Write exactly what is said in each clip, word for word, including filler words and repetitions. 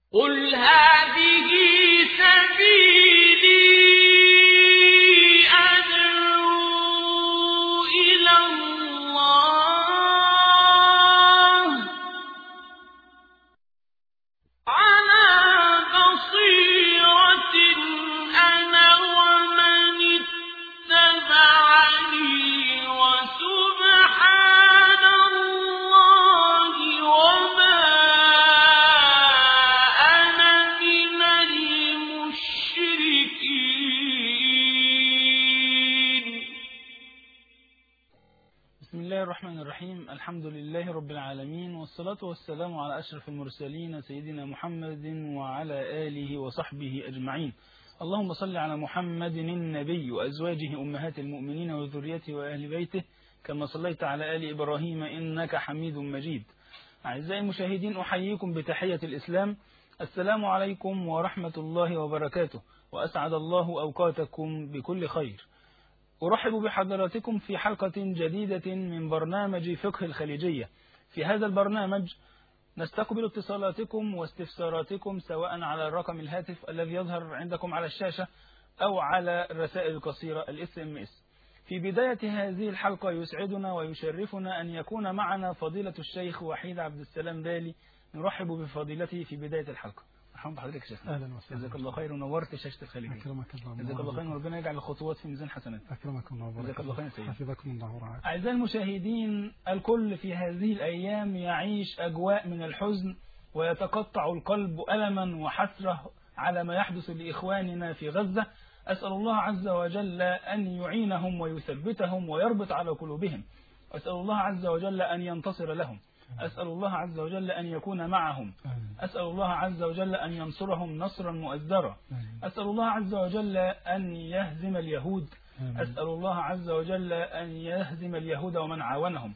قل هذه سبيلي أدعو إلى الله على بصيرة أنا ومن اتبعني وسبحان الله وما أنا من المشركين. بسم الله الرحمن الرحيم. الحمد لله رب العالمين، والصلاة والسلام على أشرف المرسلين سيدنا محمد وعلى آله وصحبه أجمعين. اللهم صل على محمد النبي وأزواجه أمهات المؤمنين وذريته وأهل بيته كما صليت على آل إبراهيم إنك حميد مجيد. أعزائي المشاهدين، أحييكم بتحية الإسلام. السلام عليكم ورحمة الله وبركاته، وأسعد الله أوقاتكم بكل خير. أرحب بحضراتكم في حلقة جديدة من برنامج فقه الخليجية. في هذا البرنامج نستقبل اتصالاتكم واستفساراتكم سواء على الرقم الهاتف الذي يظهر عندكم على الشاشة أو على الرسائل القصيرة الاس ام اس. في بداية هذه الحلقة يسعدنا ويشرفنا أن يكون معنا فضيلة الشيخ وحيد عبد السلام بالي. نرحب بفضيلته في بداية الحلقة. مرحبا بحضرتك يا شيخ. اهلا وسهلا. جزاك الله خير ونورت شاشة الخليجية. اكرمك الله. جزاك الله خير وربنا يجعل الخطوات في ميزان حسنات. اكرمك الله وبارك. جزاك الله خير سيدي. حفظكم الله ورعاكم. أعزائي المشاهدين، الكل في هذه الأيام يعيش أجواء من الحزن ويتقطع القلب ألما وحسرة على ما يحدث لإخواننا في غزة. أسأل الله عز وجل أن يعينهم ويثبتهم ويربط على قلوبهم. أسأل الله عز وجل أن ينتصر لهم. أسأل الله عز وجل أن يكون معهم. أسأل الله عز وجل أن ينصرهم نصرا مؤزرا. أسأل الله عز وجل أن يهزم اليهود. أسأل الله عز وجل أن يهزم اليهود ومن عاونهم.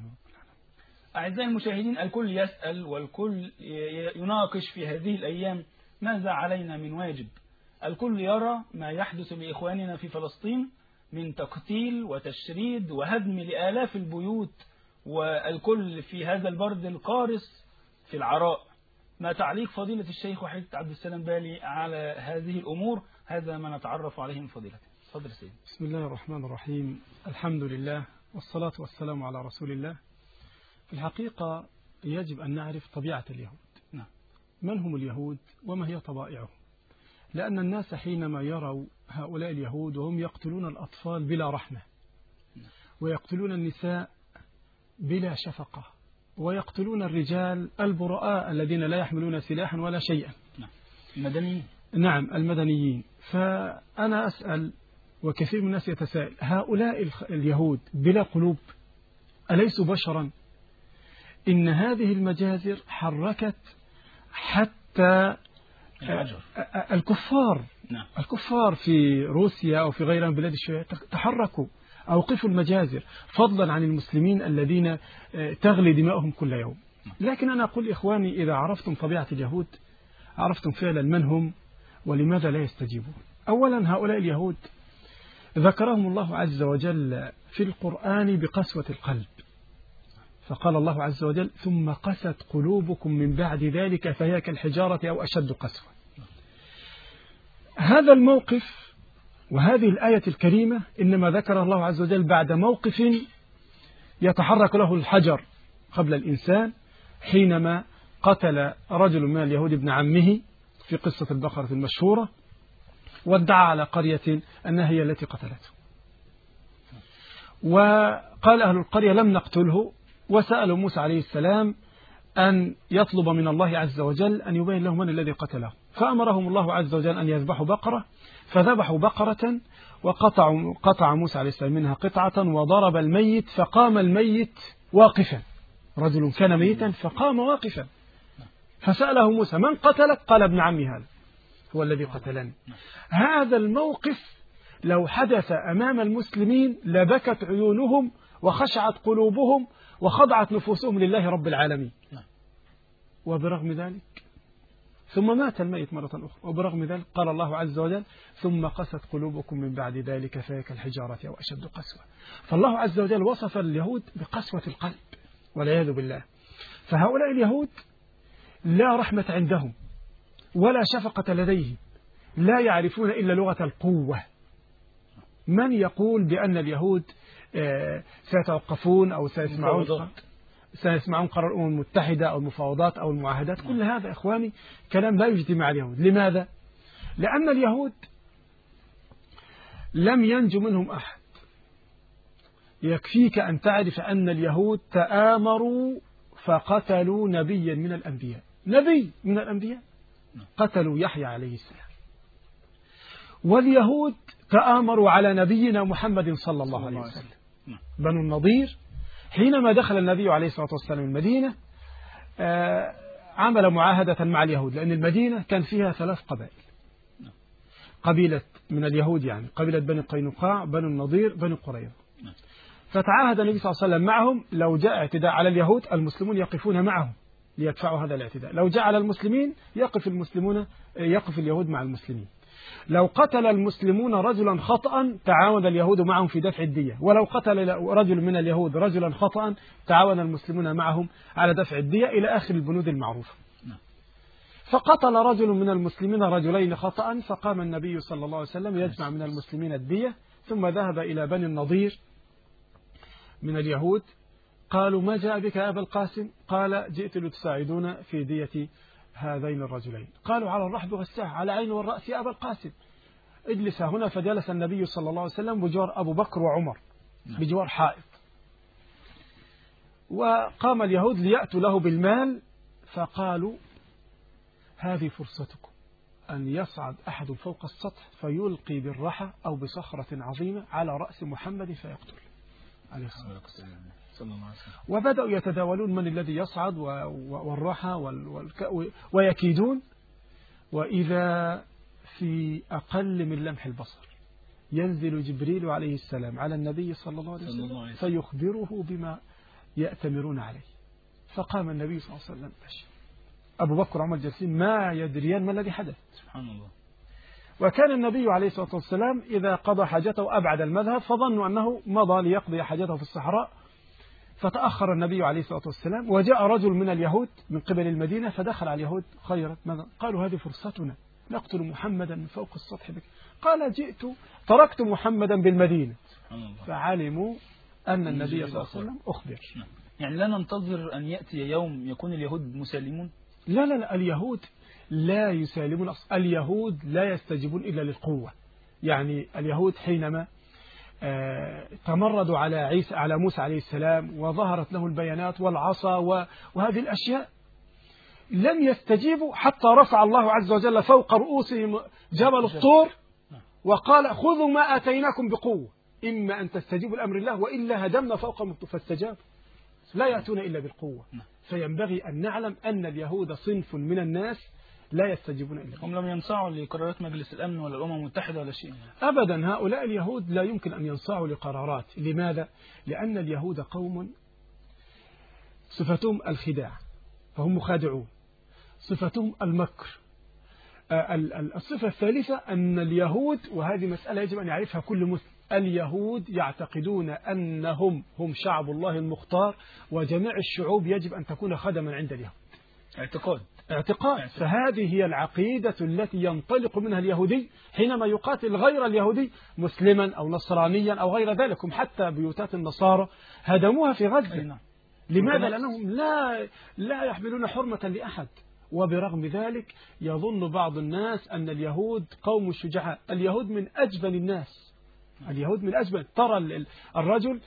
أعزائي المشاهدين، الكل يسأل والكل يناقش في هذه الأيام ماذا علينا من واجب. الكل يرى ما يحدث لإخواننا في فلسطين من تقتيل وتشريد وهدم لآلاف البيوت، والكل في هذا البرد القارس في العراء. ما تعليق فضيلة الشيخ وحيد عبد السلام بالي على هذه الأمور؟ هذا ما نتعرف عليه من فضيلته. تفضل سيدي. بسم الله الرحمن الرحيم. الحمد لله والصلاة والسلام على رسول الله. في الحقيقة يجب أن نعرف طبيعة اليهود. نعم. من هم اليهود وما هي طبائعهم؟ لأن الناس حينما يروا هؤلاء اليهود وهم يقتلون الأطفال بلا رحمة ويقتلون النساء بلا شفقة ويقتلون الرجال البراء الذين لا يحملون سلاحا ولا شيئا. نعم. المدنيين. نعم، المدنيين. فأنا أسأل وكثير من الناس يتساءل، هؤلاء اليهود بلا قلوب أليسوا بشرا؟ إن هذه المجازر حركت حتى الحجر. الكفار. نعم. الكفار في روسيا أو في غيرها من بلاد الشيوعية تحركوا، أوقفوا المجازر، فضلا عن المسلمين الذين تغلي دماؤهم كل يوم. لكن أنا أقول إخواني، إذا عرفتم طبيعة اليهود عرفتم فعلا من هم ولماذا لا يستجيبون. أولا، هؤلاء اليهود ذكرهم الله عز وجل في القرآن بقسوة القلب، فقال الله عز وجل: ثم قست قلوبكم من بعد ذلك فهي كالحجارة أو أشد قسوة. هذا الموقف وهذه الآية الكريمة إنما ذكر الله عز وجل بعد موقف يتحرك له الحجر قبل الإنسان، حينما قتل رجل من اليهود ابن عمه في قصة البقرة المشهورة، وادعى على قرية أنها هي التي قتلته، وقال أهل القرية لم نقتله، وسألوا موسى عليه السلام أن يطلب من الله عز وجل أن يبين لهم من الذي قتله، فأمرهم الله عز وجل أن يذبحوا بقرة، فذبحوا بقرة وقطع قطع موسى عليه السلام منها قطعة وضرب الميت، فقام الميت واقفا. رجل كان ميتا فقام واقفا، فسأله موسى: من قتلك؟ قال: ابن عمي هذا هو الذي قتلني. هذا الموقف لو حدث أمام المسلمين لبكت عيونهم وخشعت قلوبهم وخضعت نفوسهم لله رب العالمين. وبرغم ذلك ثم مات الميت مرة أخرى، وبرغم ذلك قال الله عز وجل: ثم قست قلوبكم من بعد ذلك فهي كالحجارة أو أشد قسوة. فالله عز وجل وصف اليهود بقسوة القلب والعياذ بالله. فهؤلاء اليهود لا رحمة عندهم، ولا شفقة لديهم، لا يعرفون إلا لغة القوة. من يقول بأن اليهود سيتوقفون أو سيسمعون سيسمعون قرار الأمم المتحدة أو المفاوضات أو المعاهدات؟ كل هذا إخواني كلام لا يجدي مع اليهود. لماذا؟ لأن اليهود لم ينجو منهم أحد. يكفيك أن تعرف أن اليهود تآمروا فقتلوا نبيا من الأنبياء، نبي من الأنبياء، قتلوا يحيى عليه السلام. واليهود تآمروا على نبينا محمد صلى الله عليه وسلم. بنو النضير حينما دخل النبي عليه الصلاة والسلام المدينة عمل معاهدة مع اليهود، لأن المدينة كان فيها ثلاث قبائل، قبيلة من اليهود يعني قبيلة بني قينقاع، بنو النضير، بني قريظة. فتعاهد النبي صلى الله عليه وسلم معهم لو جاء اعتداء على اليهود المسلمون يقفون معهم ليدفعوا هذا الاعتداء، لو جاء على المسلمين يقف المسلمون يقف اليهود مع المسلمين، لو قتل المسلمون رجلا خطأ تعاون اليهود معهم في دفع الدية، ولو قتل رجل من اليهود رجلا خطأ تعاون المسلمون معهم على دفع الدية إلى آخر البنود المعروفة. فقتل رجل من المسلمين رجلين خطأ، فقام النبي صلى الله عليه وسلم يجمع من المسلمين الدية، ثم ذهب إلى بني النضير من اليهود. قالوا ما جاء بك يا أبا القاسم؟ قال جئت لتساعدون في دية هذين الرجلين. قالوا على الرحب والسعة، على عين والرأس يا أبا القاسم، اجلس هنا. فجلس النبي صلى الله عليه وسلم بجوار أبو بكر وعمر بجوار حائط، وقام اليهود ليأتوا له بالمال، فقالوا هذه فرصتكم أن يصعد أحد فوق السطح فيلقي بالرحى أو بصخرة عظيمة على رأس محمد فيقتل عليه الصلاة والسلام. وبدأوا يتداولون من الذي يصعد والرحى ويكيدون، وإذا في أقل من لمح البصر ينزل جبريل عليه السلام على النبي صلى الله عليه وسلم فيخبره بما يأتمرون عليه. فقام النبي صلى الله عليه وسلم ماشي، أبو بكر وعمر جالسين ما يدريان ما الذي حدث. سبحان الله. وكان النبي عليه الصلاة والسلام إذا قضى حاجته أبعد المذهب، فظنوا أنه مضى ليقضي حاجته في الصحراء، فتأخر النبي عليه الصلاة والسلام، وجاء رجل من اليهود من قبل المدينة فدخل على اليهود خيرت ماذا؟ قالوا هذه فرصتنا نقتل محمدا من فوق السطح بك. قال جئت تركت محمدا بالمدينة. فعلموا أن النبي صلى الله عليه وسلم أخبر. يعني لا ننتظر أن يأتي يوم يكون اليهود مسالمون؟ لا لا لا، اليهود لا يسالمون، اليهود لا يستجيبون إلا للقوة. يعني اليهود حينما تمردوا على عيسى على موسى عليه السلام وظهرت له البيانات والعصا وهذه الأشياء، لم يستجيبوا حتى رفع الله عز وجل فوق رؤوسهم جبل الطور وقال خذوا ما آتيناكم بقوة إما أن تستجيبوا لأمر الله وإلا هدمنا فوقهم. فاستجابوا، لا يأتون إلا بالقوة. فينبغي أن نعلم أن اليهود صنف من الناس لا يستجيبون إلا. هم لم ينصاعوا لقرارات مجلس الأمن ولا الأمم المتحدة ولا شيء أبدا. هؤلاء اليهود لا يمكن أن ينصاعوا لقرارات. لماذا؟ لأن اليهود قوم صفتهم الخداع، فهم مخادعون. صفتهم المكر. الصفة الثالثة أن اليهود، وهذه مسألة يجب أن يعرفها كل مسلم، اليهود يعتقدون أنهم هم شعب الله المختار، وجميع الشعوب يجب أن تكون خدما عند اليهود. اعتقاد اعتقاد فهذه هي العقيدة التي ينطلق منها اليهودي حينما يقاتل غير اليهودي مسلما أو نصرانيا أو غير ذلك. هم حتى بيوتات النصارى هدموها في غزة. لماذا؟ لأنهم لا لا يحملون حرمة لأحد. وبرغم ذلك يظن بعض الناس أن اليهود قوم شجعاء. اليهود من أجبن الناس. اليهود من أجبن. ترى الرجل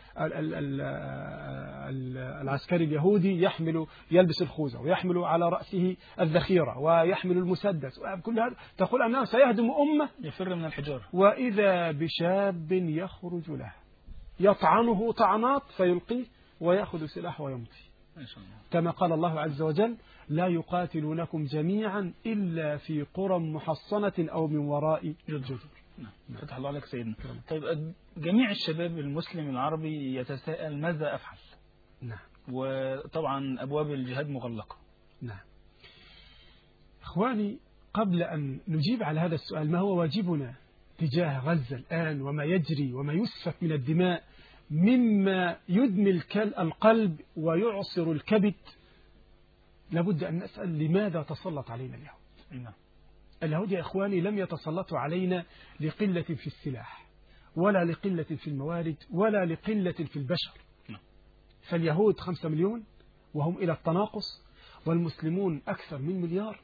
العسكري اليهودي يحمل يلبس الخوذة ويحمل على رأسه الذخيرة ويحمل المسدس، كل هذا تقول أنه سيهدم أمة، يفر من الحجارة. وإذا بشاب يخرج له يطعنه طعنات فيلقيه ويأخذ سلاح ويمضي، كما قال الله عز وجل لا يقاتلونكم جميعا إلا في قرى محصنة أو من وراء جدر. نعم. فتح الله عليك سيدنا. طيب جميع الشباب المسلم العربي يتساءل ماذا أفعل؟ نعم. وطبعا أبواب الجهاد مغلقة. نعم. إخواني، قبل أن نجيب على هذا السؤال ما هو واجبنا تجاه غزة الآن وما يجري وما يسفك من الدماء مما يدمي القلب ويعصر الكبد، لابد أن نسأل لماذا تسلط علينا اليهود؟ نعم. اليهود يا إخواني لم يتسلطوا علينا لقلة في السلاح ولا لقلة في الموارد ولا لقلة في البشر. فاليهود خمسة مليون وهم إلى التناقص، والمسلمون أكثر من مليار،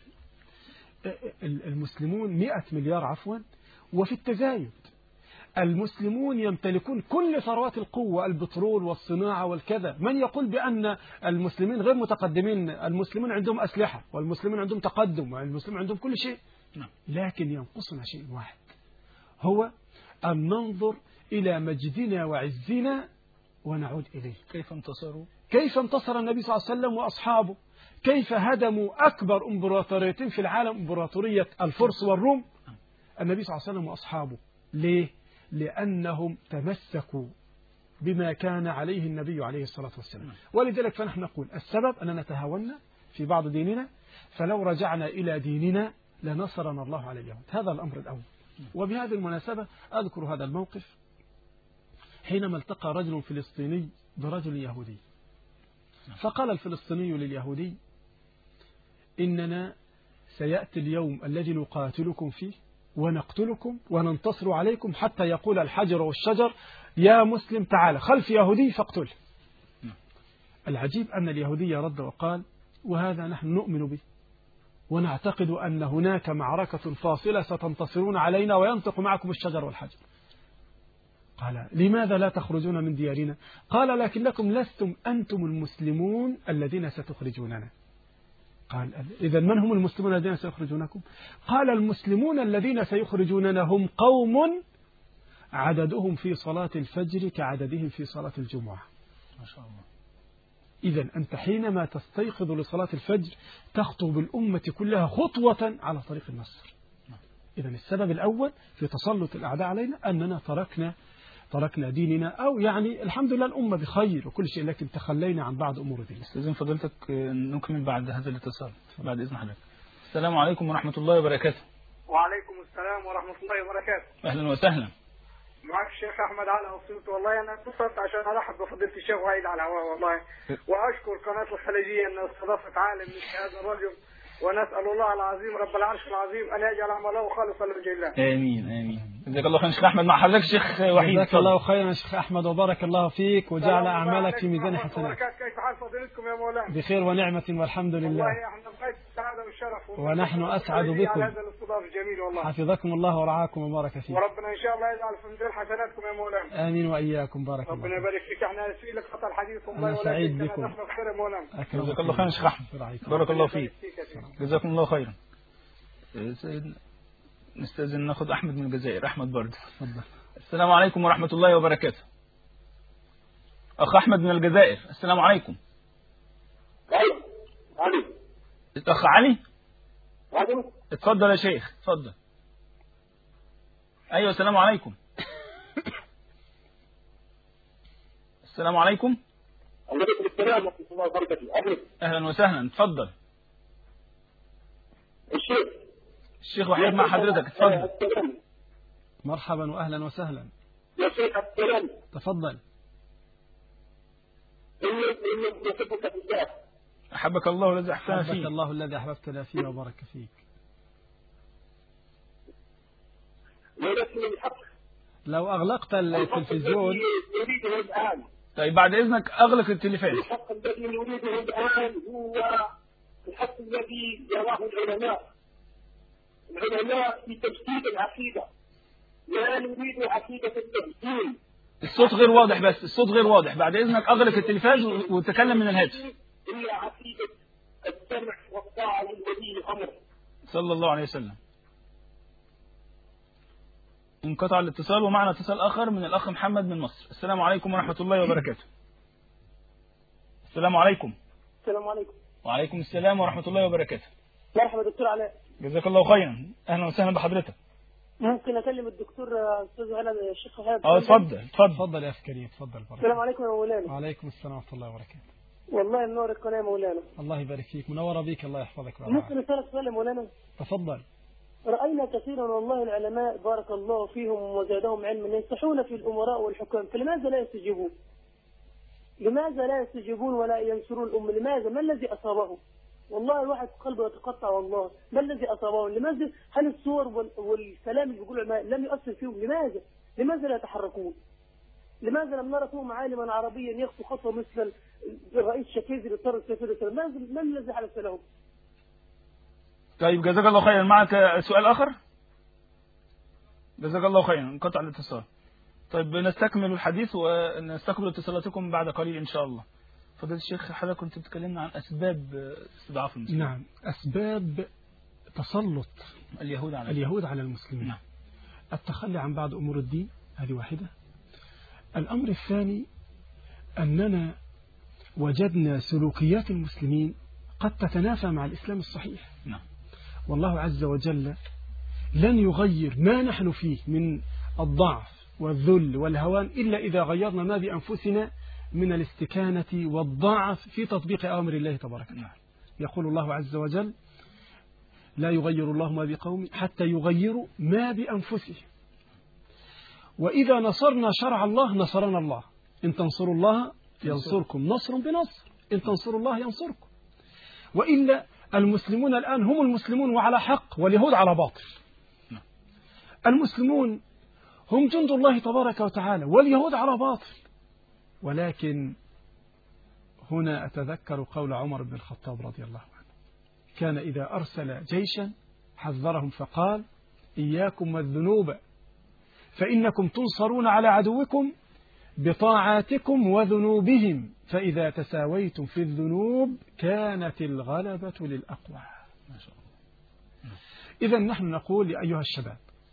المسلمون مئة مليار عفوا، وفي التزايد المسلمون يمتلكون كل ثروات القوة، البترول والصناعة والكذا. من يقول بأن المسلمين غير متقدمين؟ المسلمين عندهم أسلحة، والمسلمين عندهم تقدم، والمسلمين عندهم كل شيء، لكن ينقصنا شيء واحد، هو أن ننظر إلى مجدنا وعزنا ونعود إليه. كيف انتصروا؟ كيف انتصر النبي صلى الله عليه وسلم وأصحابه؟ كيف هدموا أكبر إمبراطوريتين في العالم، إمبراطورية الفرس والروم؟ النبي صلى الله عليه وسلم وأصحابه. ليه؟ لأنهم تمسكوا بما كان عليه النبي عليه الصلاة والسلام. ولذلك فنحن نقول السبب أننا تهاونا في بعض ديننا، فلو رجعنا إلى ديننا لنصرنا الله على اليهود. هذا الأمر الأول. وبهذه المناسبة أذكر هذا الموقف حينما التقى رجل فلسطيني برجل يهودي، فقال الفلسطيني لليهودي: إننا سيأتي اليوم الذي نقاتلكم فيه ونقتلكم وننتصر عليكم حتى يقول الحجر والشجر يا مسلم تعال خلف يهودي فاقتله. العجيب أن اليهودي رد وقال: وهذا نحن نؤمن به ونعتقد أن هناك معركة فاصلة ستنتصرون علينا وينطق معكم الشجر والحجر. قال: لماذا لا تخرجون من ديارنا؟ قال: لكنكم لستم أنتم المسلمون الذين ستخرجوننا. قال: إذن من هم المسلمون الذين سيخرجونكم؟ قال: المسلمون الذين سيخرجوننا هم قوم عددهم في صلاة الفجر كعددهم في صلاة الجمعة. ما شاء الله. إذن أنت حينما تستيقظ لصلاة الفجر تخطو بالأمة كلها خطوة على طريق النصر. إذن السبب الأول في تسلط الأعداء علينا أننا تركنا تركنا ديننا، أو يعني الحمد لله الأمة بخير وكل شيء، لكن تخلينا عن بعض أمور ديننا. استاذن فضيلتك نكمل بعد هذا الاتصال بعد إذن حضرتك. السلام عليكم ورحمة الله وبركاته. وعليكم السلام ورحمة الله وبركاته. أهلا وسهلا. معك الشيخ أحمد على أصيلت. والله أنا اتصلت عشان أرحب بفضيلة الشيخ وعيد على الهواء والله، وأشكر قناة الخليجية أن استضافت عالم مثل هذا الرجل، ونسأل الله العظيم رب العرش العظيم أن يجعل عمله خالصا لوجه الله. آمين آمين. جزاك الله خير شيخ أحمد. مع حضرتك الشيخ وحيد. جزاك الله خيرا شيخ أحمد وبارك الله فيك وجعل أعمالك في ميزان حسنات. كيف حال فضيلتكم يا مولانا؟ بخير ونعمة والحمد لله. والله احنا بغاية السعادة والشرف، ونحن أسعد بكم. هذا الاستضافة الجميل والله. حفظكم الله ورعاكم وبارك فيك. وربنا إن شاء الله يجعل في ميزان حسناتكم يا مولانا. آمين وإياكم. بارك الله. ربنا يبارك فيك. احنا نسأل لك قطع الحديث والله. أنا سعيد بكم. جزاك الله خيرا شيخ أحمد. بارك الله فيك. جزاكم الله خيرا. سيدنا نستأذن ناخذ أحمد من الجزائر. أحمد برد. تفضل. السلام عليكم ورحمة الله وبركاته. أخ أحمد من الجزائر. السلام عليكم. علي. أخ علي. علي. اتفضل يا شيخ اتفضل. أيوة السلام عليكم. السلام عليكم. عليكم السلام ورحمة الله وبركاته. أهلا وسهلا اتفضل. الشيخ. الشيخ وحيد مع حضرتك اتفضل. مرحبا وأهلا وسهلا. يا شيخ السلام. تفضل. أحبك الله الذي أحسن فيك. أحبك الله الذي أحببتنا فيه وبارك فيك. لو أغلقت التلفزيون. طيب بعد إذنك أغلق التلفاز. الحق الذي نريده الآن هو الحق الذي يراه العلماء. العلماء في تجديد العقيدة. لا نريد عقيدة التبديل. الصوت غير واضح بس الصوت غير واضح. بعد إذنك أغلق التلفاز وتكلم من الهاتف. هي عقيدة السمع والطاعة للولي الأمر صلى الله عليه وسلم. انقطع الاتصال ومعنا اتصال آخر من الأخ محمد من مصر. السلام عليكم ورحمة الله وبركاته. السلام عليكم. السلام عليكم. وعليكم السلام ورحمة الله وبركاته. مرحبا دكتور علاء. جزاك الله خيرا. أهلا وسهلا بحضرتك. ممكن أكلم الدكتور أستاذ هلا الشيخ هلا؟ اه اتفضل اتفضل. تفضل يا أخي كريم تفضل. السلام عليكم يا مولانا. وعليكم السلام ورحمة الله وبركاته. والله منور القناة يا مولانا. الله يبارك فيك. منورة بيك. الله يحفظك ويرعاك. ممكن أسألك سؤال يا مولانا؟ تفضل. رأينا كثيرا والله العلماء بارك الله فيهم وزادهم علما ينصحون في الأمراء والحكام، فلماذا لا يستجيبون؟ لماذا لا يستجيبون ولا ينصرون الأمة؟ لماذا؟ ما الذي أصابهم؟ والله الواحد قلبه يتقطع والله. ما الذي أصابهم؟ لماذا هل الصور والكلام اللي بيقولوا العلماء لم يؤثر فيهم؟ لماذا؟ لماذا لا يتحركون؟ لماذا لم نرى فيهم عالما عربيا يخطو خطوة مثل الرئيس شاكيزي للطر السفير؟ ما الذي حدث لهم؟ طيب جزاك الله خيرا. معك سؤال آخر؟ جزاك الله خيرا. انقطع الاتصال. طيب نستكمل الحديث ونستقبل اتصالاتكم بعد قليل إن شاء الله. فضيلة الشيخ حضرتك كنت بتكلمنا عن أسباب استضعاف المسلمين. نعم، أسباب تسلط اليهود على اليهود على المسلمين. نعم. التخلي عن بعض أمور الدين، هذه واحدة. الأمر الثاني أننا وجدنا سلوكيات المسلمين قد تتنافى مع الإسلام الصحيح. نعم. والله عز وجل لن يغير ما نحن فيه من الضعف والذل والهوان إلا إذا غيرنا ما بأنفسنا من الاستكانة والضعف في تطبيق أمر الله تبارك وتعالى. يقول الله عز وجل: لا يغير الله ما بقوم حتى يغيروا ما بأنفسهم. وإذا نصرنا شرع الله نصرنا الله. إن تنصروا الله ينصركم نصر بنصر، إن تنصروا الله ينصركم. وإلا المسلمون الآن هم المسلمون وعلى حق، واليهود على باطل. المسلمون هم جند الله تبارك وتعالى، واليهود على باطل. ولكن هنا أتذكر قول عمر بن الخطاب رضي الله عنه، كان إذا أرسل جيشا حذرهم فقال: إياكم والذنوب فإنكم تنصرون على عدوكم بطاعاتكم وذنوبهم، فإذا تساويتم في الذنوب كانت الغلبة للأقوى. ما شاء الله. إذن نحن نقول يا أيها الشباب،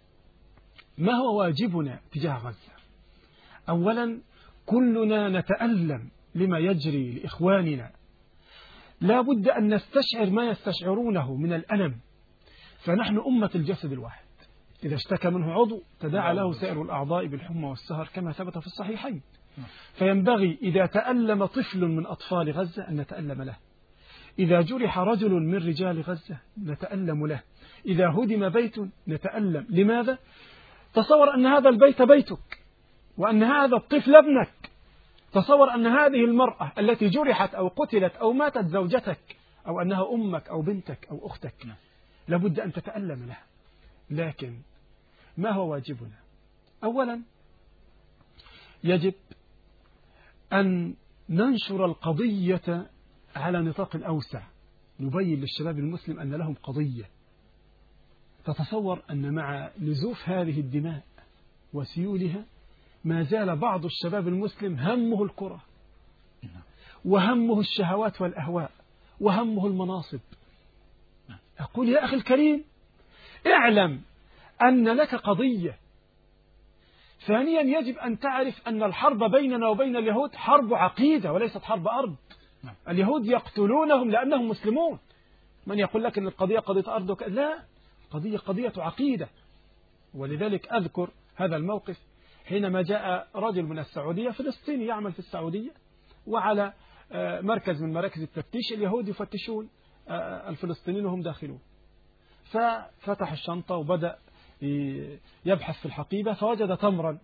ما هو واجبنا تجاه غزة؟ أولا، كلنا نتألم لما يجري لإخواننا، لا بد أن نستشعر ما يستشعرونه من الألم، فنحن أمة الجسد الواحد، إذا اشتكى منه عضو تداعى له سائر الأعضاء بالحمى والسهر كما ثبت في الصحيحين. فينبغي إذا تألم طفل من أطفال غزة أن نتألم له، إذا جرح رجل من رجال غزة نتألم له، إذا هدم بيت نتألم. لماذا؟ تصور أن هذا البيت بيتك، وأن هذا الطفل ابنك. تصور أن هذه المرأة التي جرحت أو قتلت أو ماتت زوجتك، أو أنها أمك أو بنتك أو أختك، لابد أن تتألم لها. لكن ما هو واجبنا؟ أولا، يجب أن ننشر القضية على نطاق أوسع، نبين للشباب المسلم أن لهم قضية. تتصور أن مع نزوف هذه الدماء وسيولها ما زال بعض الشباب المسلم همه الكرة، وهمه الشهوات والأهواء، وهمه المناصب. أقول يا أخي الكريم، اعلم أن لك قضية. ثانيا، يجب أن تعرف أن الحرب بيننا وبين اليهود حرب عقيدة وليست حرب أرض. اليهود يقتلونهم لأنهم مسلمون. من يقول لك أن القضية قضية أرض؟ لا، قضية قضية عقيدة. ولذلك أذكر هذا الموقف حينما جاء رجل من السعودية، فلسطيني يعمل في السعودية، وعلى مركز من مراكز التفتيش اليهود يفتشون الفلسطينيين وهم داخلون، ففتح الشنطة وبدأ يبحث في الحقيبة فوجد تمرا.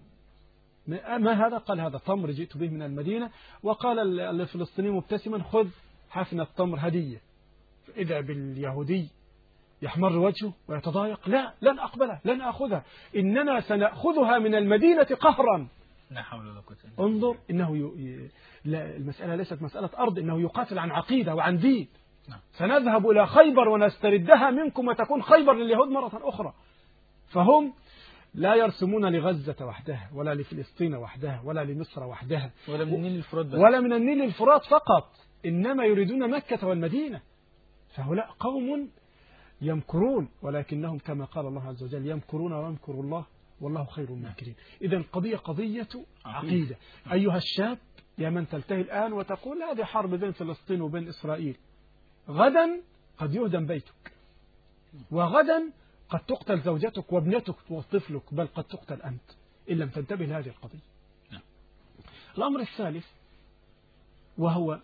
ما هذا؟ قال هذا تمر جئت به من المدينة. وقال الفلسطيني مبتسما: خذ حفنة تمر هدية. إذا باليهودي يحمر وجهه ويتضايق: لا، لن أقبلها، لن أخذها، إننا سنأخذها من المدينة قهرا. لا حول ولا قوة إلا بالله. انظر، إنه ي... لا، المسألة ليست مسألة أرض، إنه يقاتل عن عقيدة وعن دين. نعم. سنذهب إلى خيبر ونستردها منكم وتكون خيبر لليهود مرة أخرى. فهم لا يرسمون لغزة وحدها، ولا لفلسطين وحدها، ولا لمصر وحدها، ولا من النيل الفرات بس. ولا من النيل الفرات فقط، إنما يريدون مكة والمدينة. فهؤلاء قوم يمكرون، ولكنهم كما قال الله عز وجل: يمكرون ويمكر الله والله خير الماكرين. إذا القضية قضية عقيدة. أيها الشاب يا من تلتهي الآن وتقول هذه حرب بين فلسطين وبين إسرائيل، غدا قد يهدم بيتك، وغدا قد تقتل زوجتك وابنتك وطفلك، بل قد تقتل أنت إن لم تنتبه لهذه القضية. الأمر الثالث، وهو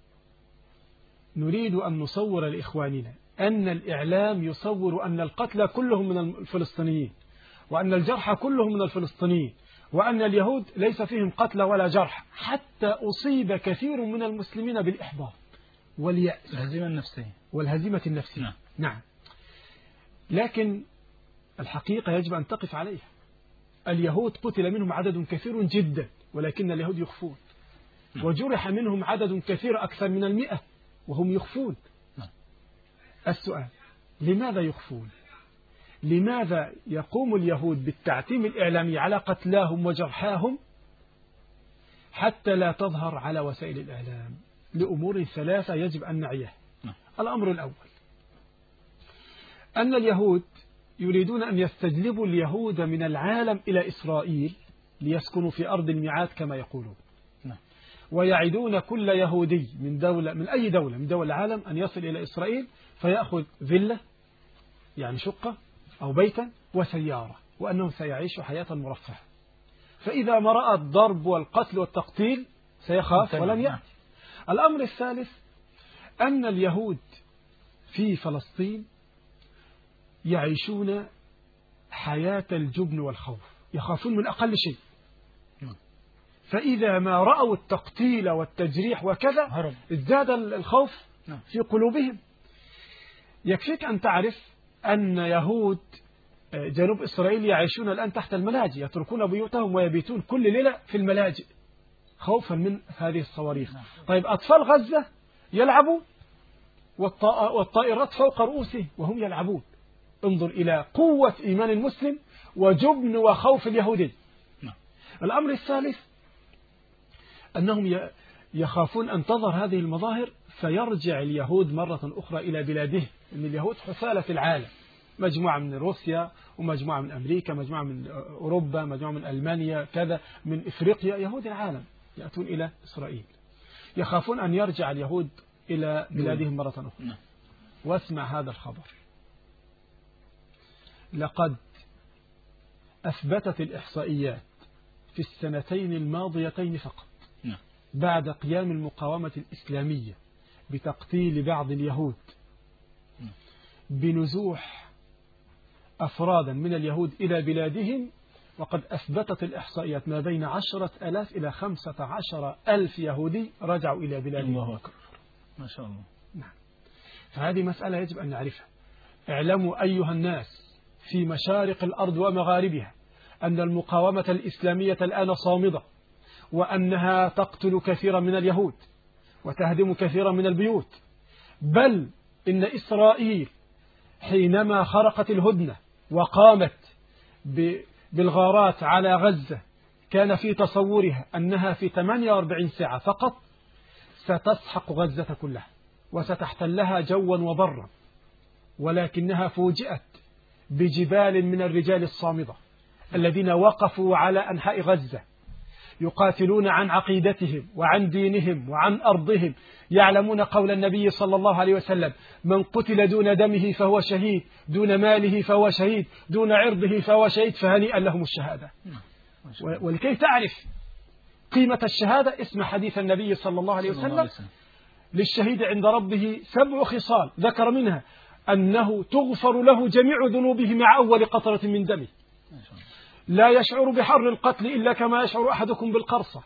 نريد أن نصور لإخواننا أن الإعلام يصور أن القتلى كلهم من الفلسطينيين، وأن الجرحى كلهم من الفلسطينيين، وأن اليهود ليس فيهم قتلى ولا جرح، حتى أصيب كثير من المسلمين بالإحباط واليأس الهزيمة النفسية والهزيمة النفسية. نعم. نعم. لكن الحقيقة يجب أن تقف عليها. اليهود قتل منهم عدد كثير جدا ولكن اليهود يخفون، وجرح منهم عدد كثير أكثر من المئة وهم يخفون. السؤال: لماذا يخفون؟ لماذا يقوم اليهود بالتعتيم الإعلامي على قتلاهم وجرحاهم حتى لا تظهر على وسائل الإعلام؟ لأمور ثلاثة يجب أن نعيها. الأمر الأول أن اليهود يريدون أن يستجلبوا اليهود من العالم إلى إسرائيل ليسكنوا في أرض الميعاد كما يقولون، ويعدون كل يهودي من دولة من أي دولة من دول العالم أن يصل إلى إسرائيل فيأخذ فيلا يعني شقة أو بيتا وسيارة، وأنه سيعيش حياة مرفهة، فإذا ما رأى الضرب والقتل والتقتيل سيخاف ولن يأتي. الأمر الثالث أن اليهود في فلسطين يعيشون حياة الجبن والخوف، يخافون من أقل شيء، فإذا ما رأوا التقتيل والتجريح وكذا ازداد الخوف في قلوبهم. يكفيك أن تعرف أن يهود جنوب إسرائيل يعيشون الآن تحت الملاجئ، يتركون بيوتهم ويبيتون كل ليلة في الملاجئ خوفا من هذه الصواريخ. طيب أطفال غزة يلعبوا والطائرات فوق رؤوسهم وهم يلعبون. انظر إلى قوة إيمان المسلم وجبن وخوف اليهودي. الأمر الثالث أنهم يخافون أن تظهر هذه المظاهر فيرجع اليهود مرة أخرى إلى بلادهم، إن اليهود حثالة في العالم، مجموعة من روسيا ومجموعة من أمريكا، مجموعة من أوروبا، مجموعة من ألمانيا، كذا من إفريقيا، يهود العالم يأتون إلى إسرائيل، يخافون أن يرجع اليهود إلى بلادهم مرة أخرى. واسمع هذا الخبر: لقد أثبتت الإحصائيات في السنتين الماضيتين فقط بعد قيام المقاومة الإسلامية بتقتيل بعض اليهود بنزوح أفرادا من اليهود إلى بلادهم، وقد أثبتت الإحصائيات ما بين عشرة ألاف إلى خمسة عشر ألف يهودي رجعوا إلى بلادهم. الله أكبر، ما شاء الله. نعم. فهذه مسألة يجب أن نعرفها. اعلموا أيها الناس في مشارق الأرض ومغاربها أن المقاومة الإسلامية الآن صامدة، وأنها تقتل كثيرا من اليهود وتهدم كثيرا من البيوت، بل إن إسرائيل حينما خرقت الهدنة وقامت بالغارات على غزة كان في تصورها أنها في ثمانية وأربعين ساعة فقط ستسحق غزة كلها وستحتلها جوا وبرا، ولكنها فوجئت بجبال من الرجال الصامدة الذين وقفوا على أنحاء غزة يقاتلون عن عقيدتهم وعن دينهم وعن أرضهم، يعلمون قول النبي صلى الله عليه وسلم: من قتل دون دمه فهو شهيد، دون ماله فهو شهيد، دون عرضه فهو شهيد، فهنيئا لهم الشهادة. ولكي تعرف قيمة الشهادة اسم حديث النبي صلى الله عليه وسلم: للشهيد عند ربه سبع خصال، ذكر منها أنه تغفر له جميع ذنوبه مع أول قطرة من دمه، لا يشعر بحر القتل إلا كما يشعر أحدكم بالقرصة،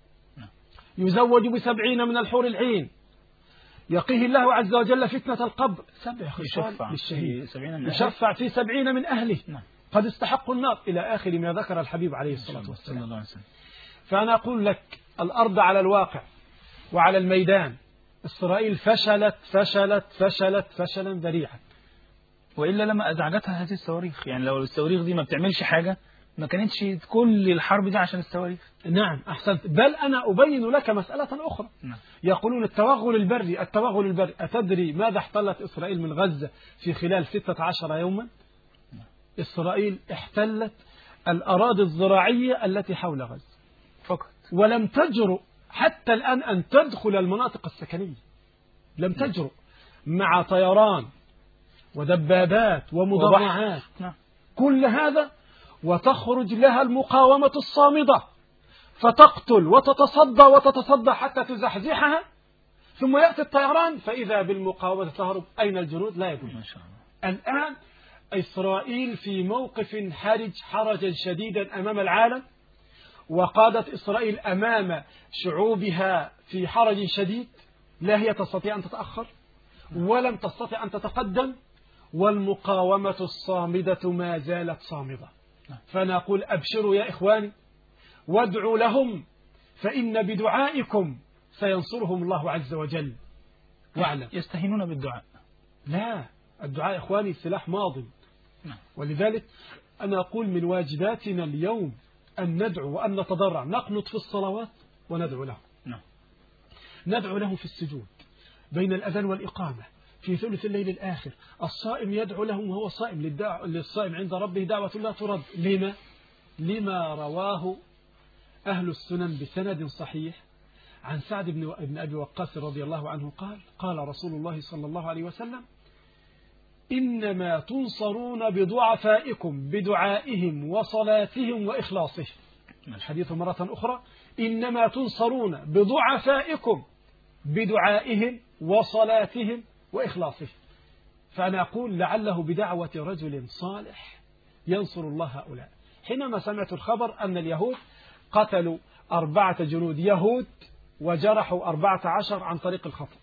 يزوج بسبعين من الحور العين، يقيه الله عز وجل فتنة القبر، سبع خصال للشهيد، يشفع في سبعين من أهله قد استحقوا النار، إلى آخر ما ذكر الحبيب عليه الصلاة والسلام. فأنا أقول لك الأرض على الواقع وعلى الميدان إسرائيل فشلت فشلت فشلت فشلا ذريعا، وإلا لما أزعجتها هذه الصواريخ. يعني لو الصواريخ دي ما بتعملش حاجة ما كانتش كل الحرب دي عشان الصواريخ. نعم أحسنت. بل أنا أبين لك مسألة أخرى. نعم. يقولون التوغل البري التوغل البري أتدري ماذا احتلت إسرائيل من غزة في خلال ستة عشر يوما؟ نعم. إسرائيل احتلت الأراضي الزراعية التي حول غزة فقط، ولم تجرؤ حتى الآن أن تدخل المناطق السكنية، لم تجرؤ، مع طيران ودبابات ومدرعات كل هذا، وتخرج لها المقاومة الصامدة فتقتل وتتصدى وتتصدى حتى تزحزحها، ثم يأتي الطيران فإذا بالمقاومة تهرب. أين الجنود؟ لا يجوز. الآن إسرائيل في موقف حرج حرجا شديدا أمام العالم، وقادت إسرائيل أمام شعوبها في حرج شديد، لا هي تستطيع أن تتأخر ولم تستطيع أن تتقدم، والمقاومة الصامدة ما زالت صامدة. فنقول أبشروا يا إخواني وادعوا لهم، فإن بدعائكم سينصرهم الله عز وجل. واعلم يستهينون بالدعاء. لا، الدعاء إخواني سلاح ماض، ولذلك أنا أقول من واجباتنا اليوم أن ندعو وأن نتضرع، نقنط في الصلوات وندعو لهم. ندعو لهم في السجود بين الأذان والإقامة، في ثلث الليل الآخر. الصائم يدعو لهم وهو صائم، للصائم عند ربه دعوة لا ترد. لما؟ لما رواه أهل السنن بسند صحيح عن سعد بن أبي وقاص رضي الله عنه قال: قال رسول الله صلى الله عليه وسلم: إنما تنصرون بضعفائكم بدعائهم وصلاتهم وإخلاصهم. الحديث مرة أخرى: إنما تنصرون بضعفائكم بدعائهم وصلاتهم وإخلاصهم. فأنا أقول لعله بدعوة رجل صالح ينصر الله هؤلاء. حينما سمعت الخبر أن اليهود قتلوا أربعة جنود يهود وجرحوا أربعة عشر عن طريق الخطأ،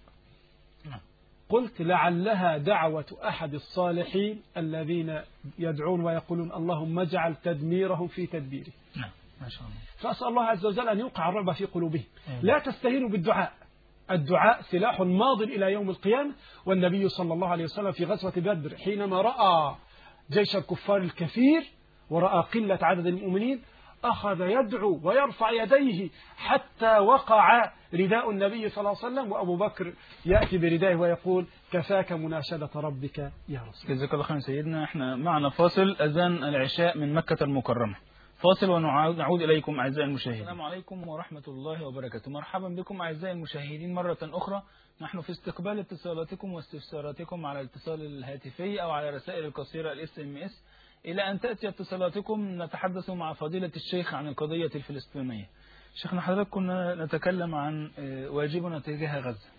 قلت لعلها دعوة أحد الصالحين الذين يدعون ويقولون: اللهم اجعل تدميرهم في تدبيره. ما شاء الله. فأسأل الله عز وجل أن يوقع الرعب في قلوبهم. لا تستهينوا بالدعاء، الدعاء سلاح ماض إلى يوم القيامة. والنبي صلى الله عليه وسلم في غزوة بدر حينما رأى جيش الكفار الكثير ورأى قلة عدد المؤمنين أخذ يدعو ويرفع يديه حتى وقع رداء النبي صلى الله عليه وسلم، وأبو بكر يأتي بردائه ويقول: كفاك مناشدة ربك يا رسول. جزاك الله خير سيدنا. احنا معنا فاصل، أذان العشاء من مكة المكرمة. فاصل ونعود إليكم أعزائي المشاهدين. السلام عليكم ورحمة الله وبركاته. مرحبا بكم أعزائي المشاهدين مرة أخرى. نحن في استقبال اتصالاتكم واستفساراتكم على الاتصال الهاتفي أو على رسائل القصيرة الاس ام اس. إلى أن تأتي اتصالاتكم نتحدث مع فضيلة الشيخ عن القضية الفلسطينية. شيخنا حضرتك كنا نتكلم عن واجبنا تجاه غزة،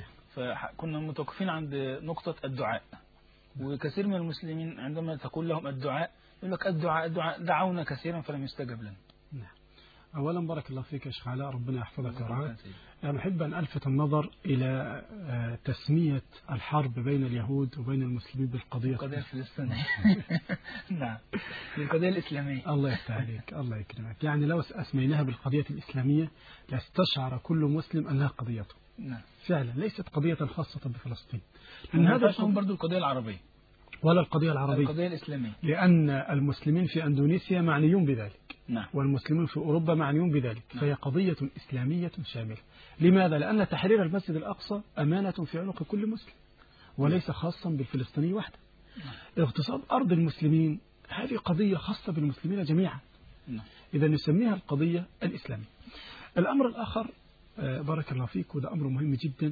فكنا متوقفين عند نقطة الدعاء. وكثير من المسلمين عندما تقول لهم الدعاء يقول لك الدعاء الدعاء دعونا كثيرا فلم يستجب لنا. نعم. أولا بارك الله فيك يا شيخ علاء، ربنا يحفظك ويرعاك. أنا أحب أن ألفت النظر إلى تسمية الحرب بين اليهود وبين المسلمين بالقضية القضية الفلسطينية. نعم، بالقضية الإسلامية. الله يفتح عليك، الله يكرمك. يعني لو أسميناها بالقضية الإسلامية لاستشعر كل مسلم أنها قضيته. نعم. فعلا ليست قضية خاصة بفلسطين. لأن هذا برضو القضية العربية ولا القضية العربية، القضية الإسلامية، لأن المسلمين في أندونيسيا معنيون بذلك. نعم. والمسلمين في أوروبا معنيون بذلك. نعم. فهي قضية إسلامية شاملة. لماذا؟ لأن تحرير المسجد الأقصى أمانة في عنق كل مسلم وليس خاصا بالفلسطيني وحده. نعم. اغتصاب أرض المسلمين هذه قضية خاصة بالمسلمين جميعا. نعم. إذا نسميها القضية الإسلامية. الأمر الآخر بارك الله فيك، وده أمر مهم جدا،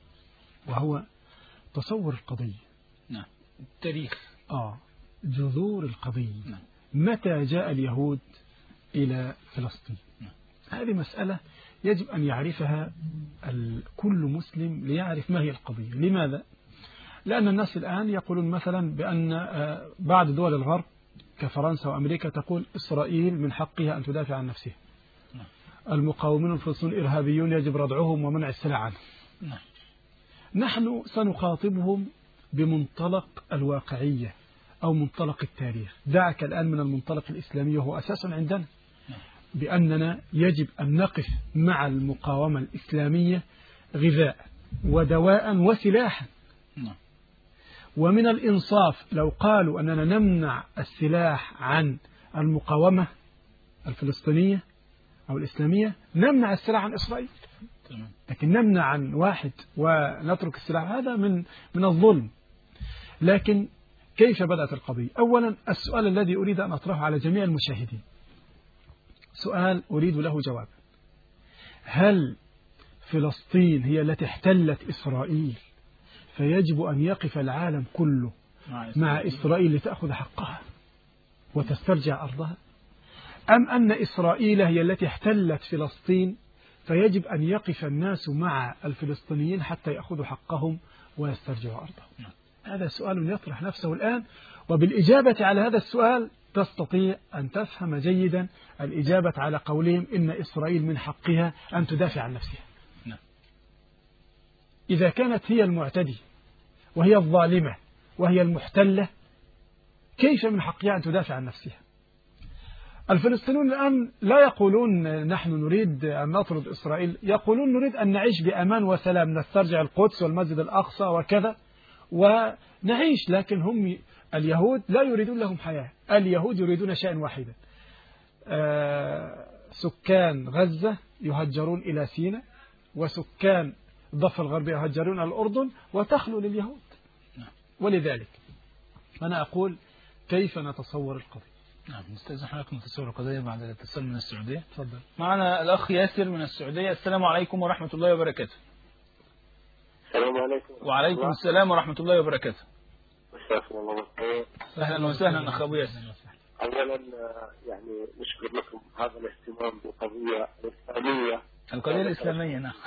وهو تصور القضية. نعم. التاريخ. آه جذور القضية. نعم. متى جاء اليهود إلى فلسطين؟ نعم. هذه مسألة يجب أن يعرفها كل مسلم ليعرف ما هي القضية. لماذا؟ لأن الناس الآن يقولون مثلا بأن بعض دول الغرب كفرنسا وأمريكا تقول إسرائيل من حقها أن تدافع عن نفسها. نعم. المقاومون الفلسطينيون إرهابيون يجب ردعهم ومنع السلاح عنهم. نعم. نحن سنخاطبهم بمنطلق الواقعية أو منطلق التاريخ. دعك الآن من المنطلق الإسلامي وهو أساس عندنا، بأننا يجب أن نقف مع المقاومة الإسلامية غذاء ودواء وسلاحا. ومن الإنصاف لو قالوا أننا نمنع السلاح عن المقاومة الفلسطينية أو الإسلامية، نمنع السلاح عن إسرائيل. لكن نمنع عن واحد ونترك السلاح هذا من من الظلم. لكن كيف بدأت القضية؟ أولا السؤال الذي أريد أن أطرحه على جميع المشاهدين سؤال أريد له جواب: هل فلسطين هي التي احتلت إسرائيل فيجب أن يقف العالم كله مع إسرائيل لتأخذ حقها وتسترجع أرضها؟ أم أن إسرائيل هي التي احتلت فلسطين فيجب أن يقف الناس مع الفلسطينيين حتى يأخذوا حقهم ويسترجعوا أرضهم؟ هذا سؤال يطرح نفسه الآن، وبالإجابة على هذا السؤال تستطيع أن تفهم جيدا الإجابة على قولهم إن إسرائيل من حقها أن تدافع عن نفسها. إذا كانت هي المعتدية وهي الظالمة وهي المحتلة، كيف من حقها أن تدافع عن نفسها؟ الفلسطينيون الآن لا يقولون نحن نريد أن نطرد إسرائيل، يقولون نريد أن نعيش بأمان وسلام، نسترجع القدس والمسجد الأقصى وكذا ونعيش. لكن هم اليهود لا يريدون لهم حياة، اليهود يريدون شيئا واحدا، سكان غزة يهجرون إلى سيناء، وسكان الضفة الغربية يهجرون إلى الأردن، وتخلو لليهود. ولذلك أنا أقول كيف نتصور القضية. نعم، نستأذن حضرتك نتصور القضية بعد الاتصال من السعودية. تفضل. معنا الأخ ياسر من السعودية. السلام عليكم ورحمة الله وبركاته. السلام عليكم. وعليكم الله. السلام ورحمة الله وبركاته. الله أهلا وسهلا أخ أبو ياسر. أولا يعني نشكر لكم هذا الاهتمام بالقضية الإسلامية. القضية الإسلامية نعم.